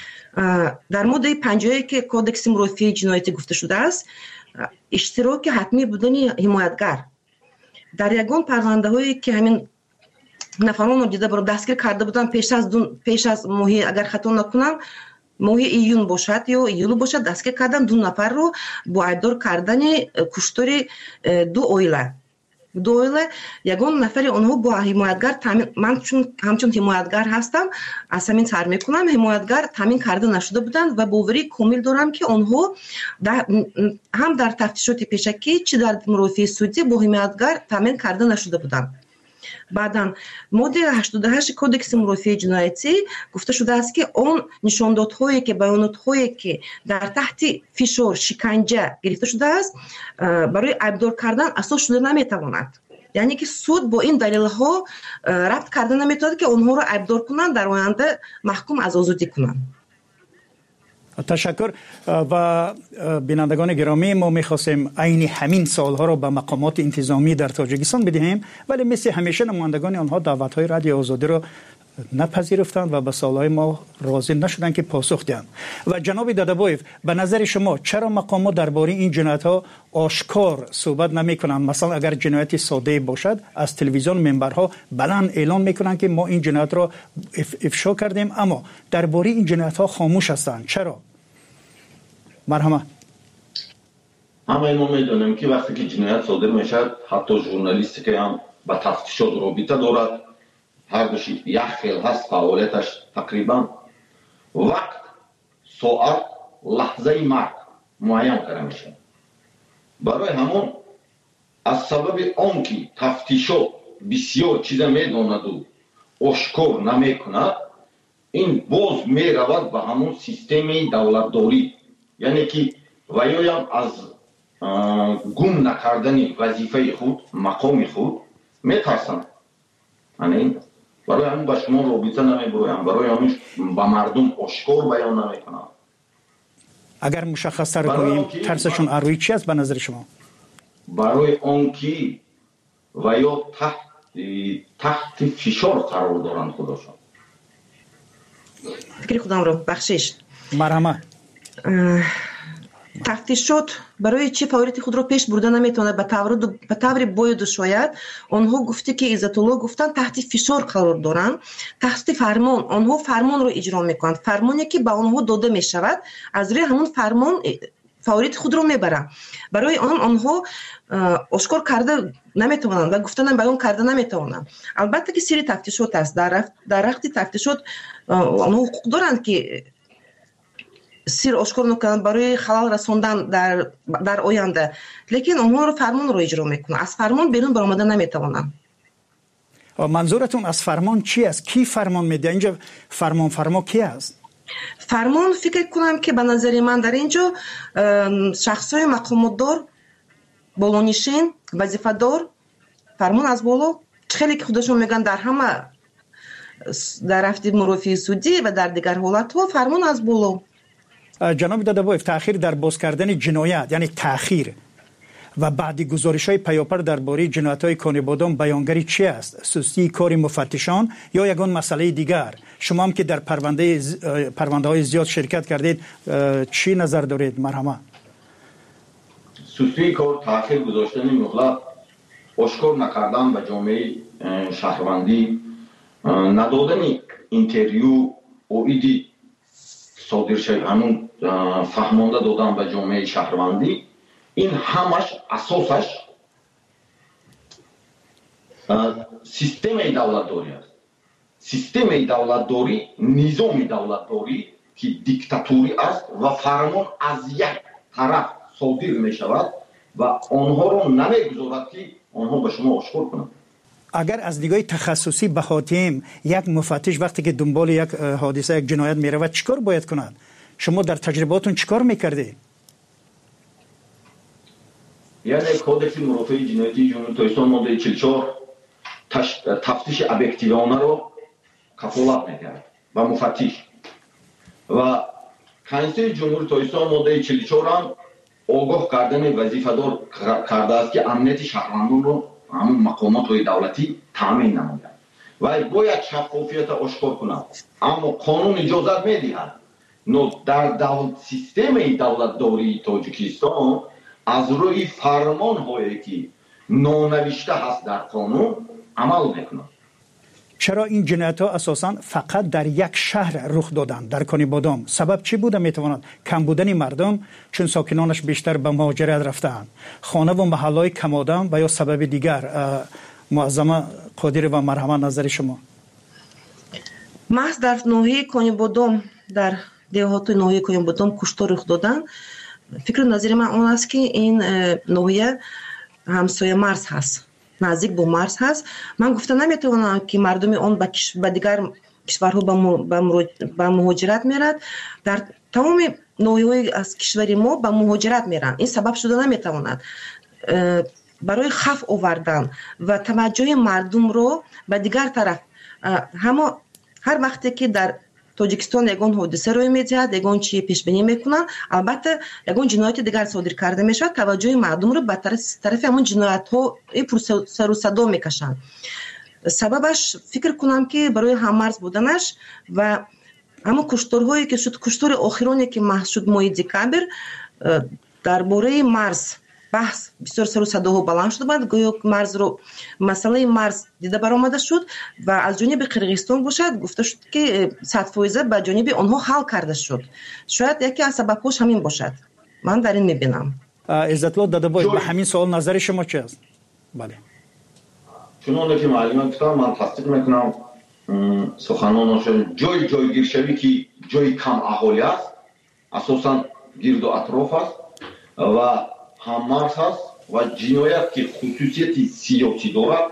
در ماده پنجاه که کودکس معرفی جنایتی گفته شده است، اشتراک حتمی بودن حمایتگر در یگان پرونده هایی که همین نفران رو دیده برای دستگیر کرده بودن پیش از دون پیش از ماهی اگر خطا نکنم ماهی ایون باشد یا ایولو باشد دستگیر کردن دو نفر رو با ایبدار کردن کشتار دو اویله دو اویله یگان نفر آنها با حمایتگر تامین. من چون همچون حمایتگر هستم از همین سر میکنم حمایتگر تامین کرده نشده بودند و باوری کامل دارم که آنها هم در تفتیشات پیشکی چه در مرافعه سودی با حمایتگر تامین کرده نشده بودند. بعداً ماده هشتاد و هشت کودکس مرافعه جنایتی گفته شده است که آن نشاندادهایی که بیاناتهایی که در تحت فشار شکنجه گرفته شده است برای ایبدار کردن اساس شده نمیتواند. یعنی که سود با این دلیل ها ربط کردن نمیتواند که آنها را ایبدار کنند در آینده محکوم از آزادی کنند. تشکر. و بینندگان گرامی، ما می‌خواستیم عین همین سوال‌ها را به مقامات انتظامی در تاجیکستان بدهیم، ولی مثل همیشه نمایندگان آنها دعوت‌های رادیو آزادی را نپذیرفتند و به سوال‌های ما راضی نشدند که پاسخ دهند. و جناب دادابایف، به نظر شما چرا مقامات درباره این جنایت‌ها آشکار صحبت نمی‌کنند؟ مثلا اگر جنایت ساده باشد از تلویزیون منبرها بلند اعلام می‌کنند که ما این جنایت را افشا کردیم، اما درباره این جنایت‌ها خاموش هستند. چرا؟ مرحبا. همه ما میدونیم که وقتی که جنایت صادر میشد حتی ژورنالیستی که هم با تفتیشات رابطه دارد هر دوشی یک خیل هست فعالیتش تقریبا وقت ساعت لحظه مرگ معین کرده میشه. برای همون از سبب آن که تفتیشات بسیار چیز میداند و آشکار نمیکند، این باز میرود به همون سیستم دولتداری، یعنی که ویایم از گم نکردن وظیفه خود مقام خود میترسند. یعنی برای همون به شما رابطه نمیبرویم، برای همون به مردم آشکار بیان نمیکنم. اگر مشخص تر کنیم ترسشون اروی چی است به نظر شما؟ برای آن که ویا تحت تحت فشار قرار دارند خودشان. فکر خودم رو بخشش مرحبا. تفتیشات برای چه فعالیت خود را پیش برده نمیتونه به طور به طور باید شاید آنها گفته که عزت الله گفتن تحت فشار قرار دارن، تحت فرمان آنها فرمان رو اجرا میکنند، فرمانی که به آنها داده میشود از روی همون فرمان فعالیت خود رو میبرن. برای آن آنها آشکار کرده نمیتونن و گفتن بیان کرده نمیتونن. البته که سری تفتیشات است، در در وقت تفتیشات آنها حقوق دارند که سیر آشکار نکنند برای خلال رسوندن در در آینده، لیکن آنها رو فرمان رو اجرا میکنن، از فرمان بیرون برآمدن نمیتوانند. منظورتون از فرمان چی است؟ کی فرمان میده؟ اینجا فرمان فرما کی است؟ فرمان فکر کنم که به نظر من در اینجا شخصای مقامدار، بالانشین، وظیفه دار، فرمان از بالا خیلی که خودشون میگن در همه در رفت مرافعه سودی و در دیگر حالت ها فرمان از بالا. جناب دادابایف، تأخیر در باز کردن جنایت یعنی تأخیر و بعدی گزارش‌های پیاپر درباره جنایت‌های کانیبادان بیانگری چی است؟ سستی کار مفتشان یا یگان مسئله دیگر؟ شما هم که در پرونده پرونده‌های زیاد شرکت کردید چی نظر دارید؟ مرحبا. سستی کار، تأخیر گذاشتن مهلت، آشکار نکردن به جامعه شهروندی، ندادن اینترویو و ایدی صادر شد، همون فهمانده دادن به جامعه شهروندی، این همش اساسش سیستم دولتداری است. سیستم دولتداری نظام دولتداری که دیکتاتوری است و فرمان از یک طرف صادر می شود و آنها را نمیگذارد که آنها به شما آشکار کنند. اگر از دیگه تخصصی بخواتیم یک مفتش وقتی که دنبال یک حادثه یک جنایت می رود چیکار باید کند؟ شما در تجرباتون چیکار میکردی؟ یعنی کودکس مرافع جنایتی جمهوری تایستان ماده چهل و چهار تفتیش ابیکتیوانه رو کفالت میکرد و مفتش و کنسل جمهوری تایستان ماده چهل و چهار هم آگاه کردن وظیفه دار کرده است که امنیت شهروندان رو همون مقامات های دولتی تامین نماید و باید شفافیت آشکار کنند، اما قانون اجازت میدهد. نو در دولت سیستم دولتداری تاجیکستان از روی فرمان هایی که نانوشته هست در قانون عمل میکنند. چرا این جنایت ها اساسا فقط در یک شهر رخ دادند، در کنیبادام؟ سبب چی بوده میتواند؟ کم بودن مردم، چون ساکنانش بیشتر به مهاجرت رفتند، خانه و محلهای کم آدم، و یا سبب دیگر؟ معظمه قادری و مرحمه نظر شما. محض در ناحیه کنیبادام، در دیهات ناحیه کنیبادام کشتار رخ دادن. فکر نظر من اون است که این ناحیه همسایه مرز هست، نزدیک به مرز هست. من گفتم نمیتونم که مردم اون به کش... دیگر کشورها به مهاجرت میرد. در تمام ناحیه‌های از کشور ما به مهاجرت میرن. این سبب شده نمیتواند برای خف آوردن و توجه مردم رو به دیگر طرف. همه هر وقتی که در تاجیکستان یگان حادثه روی می‌دهد، یگان چی پیش بینی میکنن، البته یگان جنایت دیگر صادر کرده میشه، توجه مردم رو به طرف همون جنایت ها سر و صدا میکشن. سببش فکر کنم که برای هممرز بودنش و همون کشتارهایی که شد، کشتار آخرانی که محض شد ماه دکامبر، درباره مرز بحث بسیار سر و صداها بلند شده بود. گویا مرز رو مسئله مرز دیده برآمده شد و از جانب قرقیزستان باشد گفته شد که صد فیصد به جانب آنها حل کرده شد. شاید یکی از سبب‌هاش همین باشد. من در این میبینم. عزت الله دادبای، به همین سوال نظر شما چه است؟ بله. چون که معلومه گفتم، من تصدیق میکنم سخنانشون. جای جایگیر شوی که جای کم اهالی است، اساسا گرد و اطراف است و هممرز هست و جنایت که خصوصیت سیاسی دارد،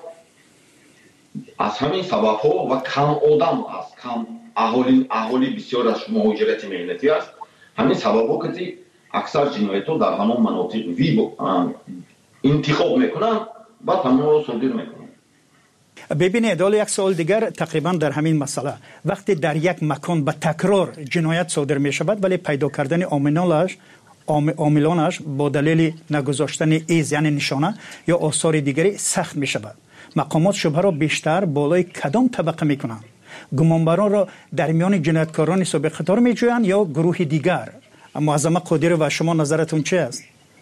از همین سبب ها و کم آدم است، کم اهالی اهالی بسیارش مهاجرت مهنتی است. همین سبب ها که اکثر جنایت ها در همون مناطق وی انتخاب میکنن و تمام رو صادر میکنن. ببینید، حالا یک سوال دیگر تقریبا در همین مسئله. وقتی در یک مکان به تکرار جنایت صادر می شود ولی پیدا کردن عاملانش عاملانش با دلیل نگذاشتن ایز یعنی نشانه یا آثار دیگری سخت می شود، مقامات شبهه را بیشتر بالای کدام طبقه می کنند؟ گمانبران را در میان جنایتکاران سابق خطر می جویند یا گروه دیگر؟ معظمه قادری و شما نظرتون چه است؟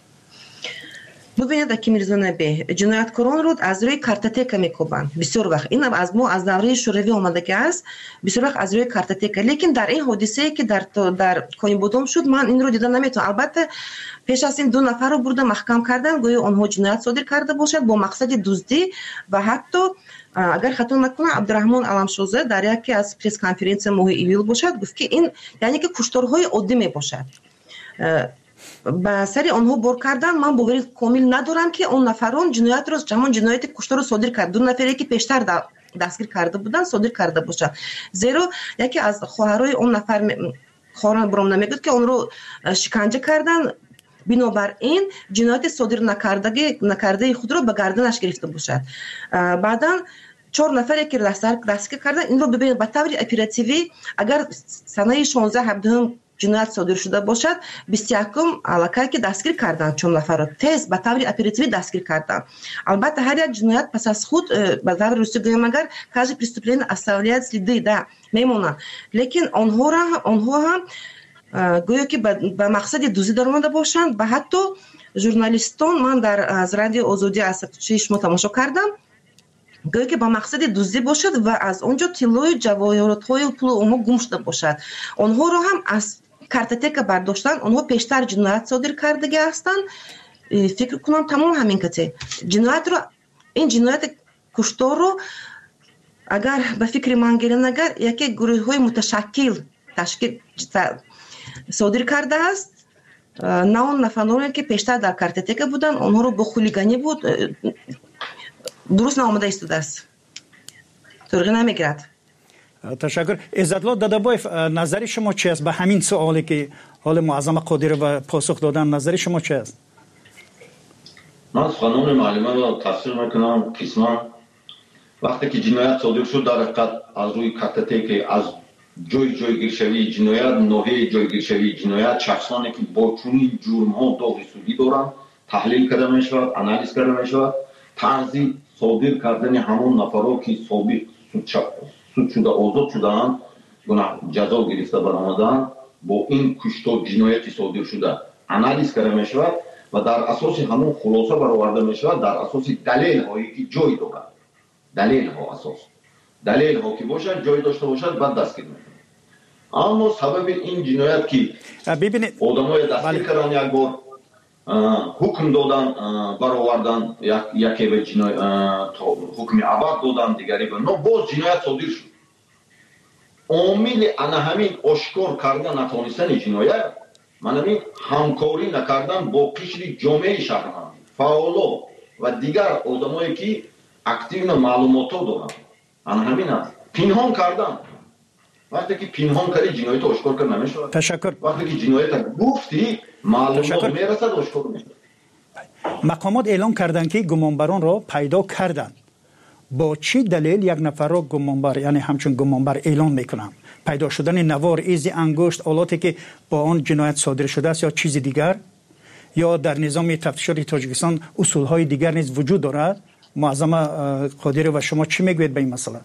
ببینید اکی میرزا نبی، جنایتکاران رو از روی کارتوتека میکوبند. بسیار وقت این از ما از دوره شوروی آمده است، بسیار وقت از روی کارتوتeka. لیکن در این حادثه که در در کنیبادام شد، من این رو دیدن نمیتونم. البته پیش از این دو نفر رو برده محکم کردن، گویا آنها جنایت صادر کرده باشد با مقصد دزدی و حتی اگر خطا نکنم عبدالرحمن علمشوزه در یکی از پرس کنفرانس ماه ایویل باشد گفت که این یعنی که کشتارهای عادی می باشد. با سری آنها بار کردن. من باوری کامل ندارم که اون نفران جنایت رو جمعون جنایت کشتار رو صادر کرد. دو نفری که پیشتر دستگیر کرده بودن صادر کرده باشد. زیرا یکی از خواهرای اون نفر خواهران برام نمیگفت که اون رو شکنجه کردن، بنابراین جنایت صادر نکرده نکرده خود رو به گردنش گرفته باشد. بعدا چهار نفری که دستگیر کردن این رو ببینید به طور اپراتیوی اگر سنه شانزده هفدهم جنایت صادر شده باشد، بیست و یکم علاقه که دستگیر کردن چون نفر رو تیز به طور اپراتیوی دستگیر کردن. البته هر یک جنایت پس از خود به طور روسی گویم اگر کاج پرеступление оставляет следы да میمونه، لیکن آنها را آنها هم گویا که به مقصد دوزی درآمده باشند و حتی журналистон ман дар аз радио озодӣ аз сатучи шумо тамошо кардам, гӯё ки ба мақсади дуздӣ бошад ва аз он ҷо тиллои ҷавоҳиротҳои пули онҳо гум шуда бошад. Онҳоро ҳам аз картотека бардоштан, онҳо пештар ҷиноят содир кардагӣ ҳастанд. фикр кунам тамом ҳамин кате ҷиноятро, ин ҷинояти кушторро агар ба фикри ман гирем агар яке гурӯҳҳои муташаккил ташкил содир кардааст, на он нафароне ки пештар дар картотека буданд, онҳоро бо хулиганӣ буд, дуруст наомада истодааст, турғӣ намегирад. ташаккур. Иззатло Дадабоев, назари шумо чи аст ба ҳамин суоле ки ҳоли Муаззама Қодирова посух додан, назари шумо чи аст? ман суханони муаллимаро тафсир мекунам. қисман вақте ки ҷиноят содир шуд, дар ҳақиқат аз рӯи картотека, аз ҷои ҷойгиршавии ҷиноят, ноҳияи ҷойгиршавии ҷиноят, шахсоне ки бо чунин ҷурмҳо доғи судӣ доранд таҳлил карда мешавад, анализ карда мешавад. тарзи содир кардани ҳамон нафаро ки собиқ суд шуда озод шудаанд, гунаҳ ҷазо гирифта баромаданд, бо ин куштор ҷинояти содир шуда анализ карда мешавад ва дар асоси ҳамон хулоса бароварда мешавад, дар асоси далелҳое ки ҷой дорад. далелҳо асос далелҳо ки бошад, ҷой дошта бошад, баъд дастгир мекунад. аммо сабаби ин ҷиноят ки одамое дастгир карданд, як бор ҳукм додан, баровардан, яке ба ҳукми абад додан, дигаре ба но боз ҷиноят содир шуд. омили ана ҳамин ошкор карда натонистани ҷиноят, ман ҳамин ҳамкорӣ накардан бо қишри ҷомеаи шаҳрвандӣ, фаъоло ва дигар одамое ки активно маълумотҳо доранд. ана ҳамин аст. пинҳон кардан. вақте ки пинҳон карди, ҷиноятро ошкор карда намешавад. ташаккур. вақте ки ҷиноятро гуфти, маълумот мерасад, ошкор мешавад. мақомот эълон карданд ки гумонбаронро пайдо карданд. бо чӣ далел як нафарро гумонбар, яъне ҳамчун гумонбар эълон мекунанд? пайдо шудани навор, изи ангушт, олоте ки бо он ҷиноят содир шудааст ё чизи дигар, ё дар низоми тафтишоти Тоҷикистон усулҳои дигар низ вуҷуд дорад? Муаззама Қодирова, шумо чӣ мегӯед ба ин масъала?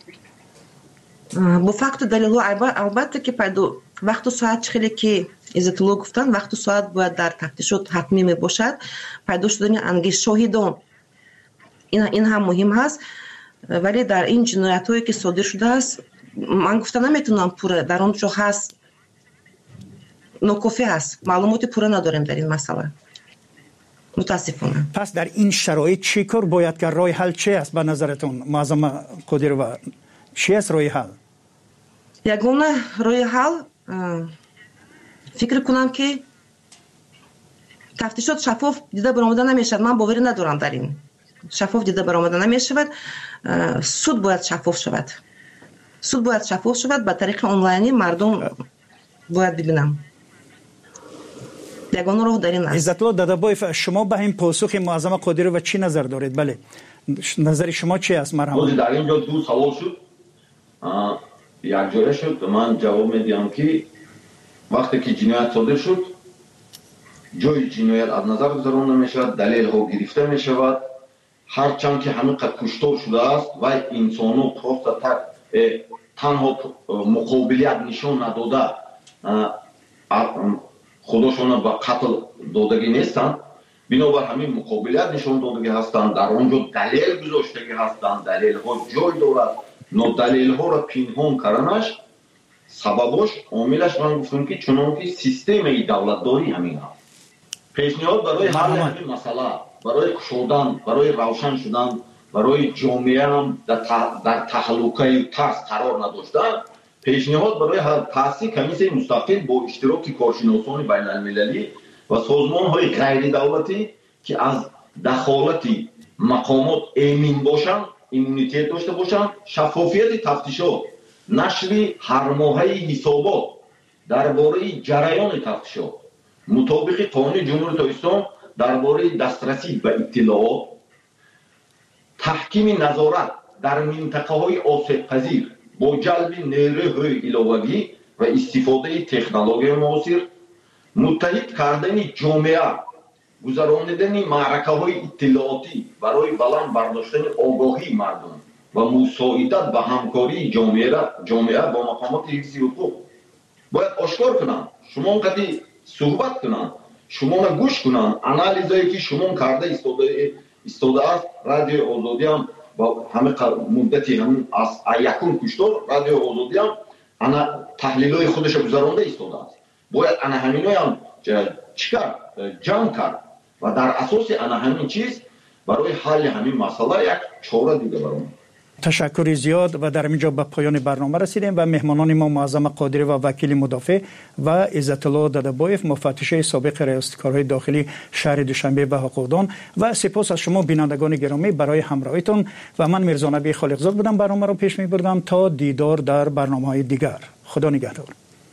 бо факту далелҳо албатта ки пайдо вақту соат хеле ки Иззатулло гуфтанд, вақту соат бояд дар тафтишот ҳатмӣ мебошад. пайдо шудани ангиз шоҳидон ин ҳам муҳим ҳаст, вале дар ин ҷиноятҳое ки содир шудааст, ман гуфта наметавонам пурра, дар он ҷо ҳаст, нокофӣ ҳаст, маълумоти пурра надорем дар ин масъала, мутаассифона. пас дар ин шароит чӣ кор бояд кард? роҳи ҳал чи аст ба назаратон, Муаззама Қодирова? чи аст роҳи ҳал? ягона роҳи ҳал фикр кунам ки тафтишот шаффоф дида баромада намешавад. ман боварӣ надорам дар ин. шаффоф дида баромада намешавад. суд бояд шаффоф шавад. суд бояд шаффоф шавад ба тариқи онлайнӣ мардум бояд бибинам. ягона роҳ дар ин аст. Иззатло Дадабоев, шумо ба ин посухи Муаззама Қодирова чӣ назар доред? бале, назари шумо чи аст? марҳамат. дар ин ҷо ду савол шуд, якҷоя шуд. ман ҷавоб медиҳам ки вақте ки ҷиноят содир шуд, ҷои ҷиноят аз назар гузаронда мешавад, далелҳо гирифта мешавад. ҳарчанд ки ҳамин қад куштор шудааст, вай инсоно просто так танҳо муқобилият нишон надода худошона ба қатл додагӣ нестанд. бинобар ҳамин муқобилият нишон додагӣ ҳастанд, дар он ҷо далел гузоштагӣ ҳастанд, далелҳо ҷой дорад, но далелҳоро пинҳон карданаш сабабош, омилаш ман гуфтам ки чунон ки системаи давлатдорӣ ҳамин аст. пешниҳод барои ҳалли ҳамин масъала, барои кушодан, барои равшан шудан, барои ҷомеаам дар таҳлукаю тарс қарор надоштан, пешниҳод барои таъсис комиссияи мустақил бо иштироки коршиносони байналмилалӣ ва созмонҳои ғайридавлатӣ ки аз дахолати мақомот эмин бошанд, иммунитет дошта бошанд, шаффофияти тафтишот, нашри ҳармоҳаи ҳисобот дар бораи ҷараёни тафтишот, мутобиқи қонуни ҷумҳурии Тоҷикистон дар бораи дастрасӣ ба иттилоот, таҳкими назорат дар минтақаҳои осебпазир бо ҷалби нерӯҳои иловагӣ ва истифодаи технологияи муосир, муттаҳид кардани ҷомеа, гузаронидани маъракаҳои иттилоотӣ барои баланд бардоштани огоҳии мардум ва мусоидат ба ҳамкории ҷомеа бо мақомоти ҳифзи ҳуқуқ. бояд ошкор кунанд, шумо он қади суҳбат кунанд شما گوش کنن آنالیزایی که شما کرده استفاده استفاده است رادیو آزادی هم با همه مدتی هم از یکم کشتار رادیو آزادی هم انا تحلیلای خودش گذرانده استفاده است باید انا همینای هم چیکار جمع کرد و در اساس انا همین چیز برای حل همین مسئله یک چاره دیگه برام. تشکر زیاد و در اینجا به پایان برنامه رسیدیم و مهمانان ما معظم قادری و وکیل مدافع و عزت الله ددبایف مفتش سابق ریاست کارهای داخلی شهر دوشنبه و حقوقدان و سپاس از شما بینندگان گرامی برای همراهیتون و من میرزا نبی خالقزاد بودم برنامه رو پیش می‌بردم تا دیدار در برنامه‌های دیگر. خدا نگهدار.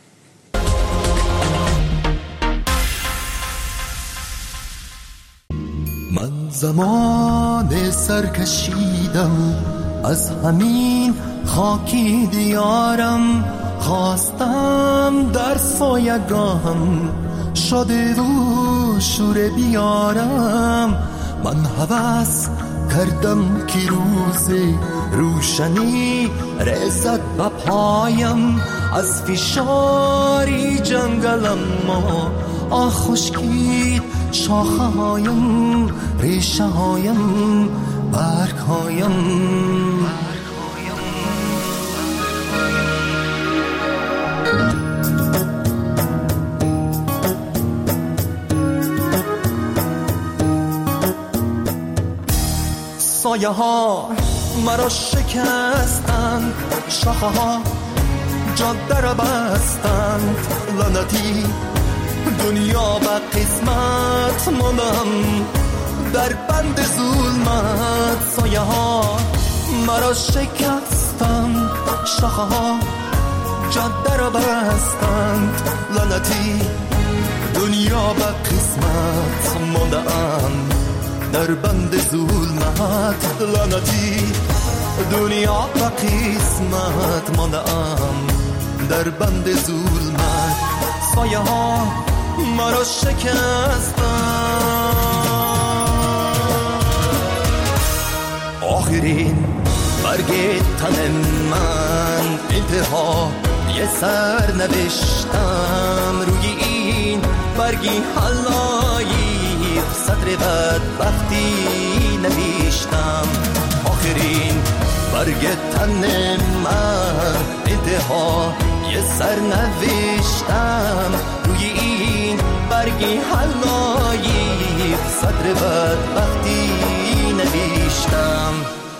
من زمان سرکشیدم از همین خاکی دیارم خواستم در سایگاهم شده و شور بیارم من هوس کردم که روز روشنی رسد به پایم از فشاری جنگلم ما آه خشکید شاخه هایم ریشه هایم برگ هایم سایه ها مرا شکستند شاخه ها جاده را بستند لعنتی دنیا به قسمت ماندم در بند ظلمت سایه ها مرا شکستند شاخه ها جاده را بستند لعنتی دنیا به قسمت ماندم در بند ظلمت لعنتی دنیا به قسمت ماندم در بند ظلمت سایه ها مرا شکستند آخرین برگ تن من انتها یه سر نوشتم روی این برگی حلایی سطر بدبختی نوشتم آخرین برگ تن من انتها یه سر نوشتم روی این برگی حلایی سطر بدبختی نوشتم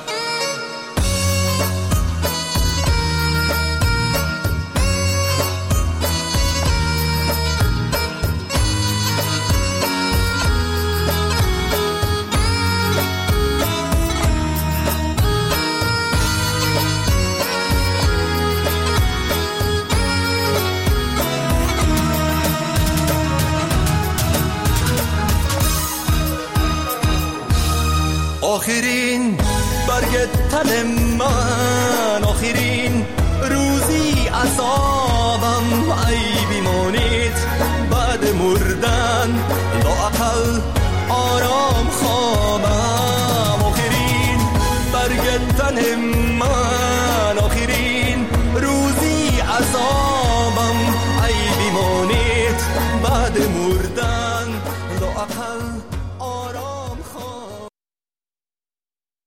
آخرین برگ تن من آخرین روزی عذابم ای بیمانید بعد مردن لااقل آرام خوابم آخرین برگ تن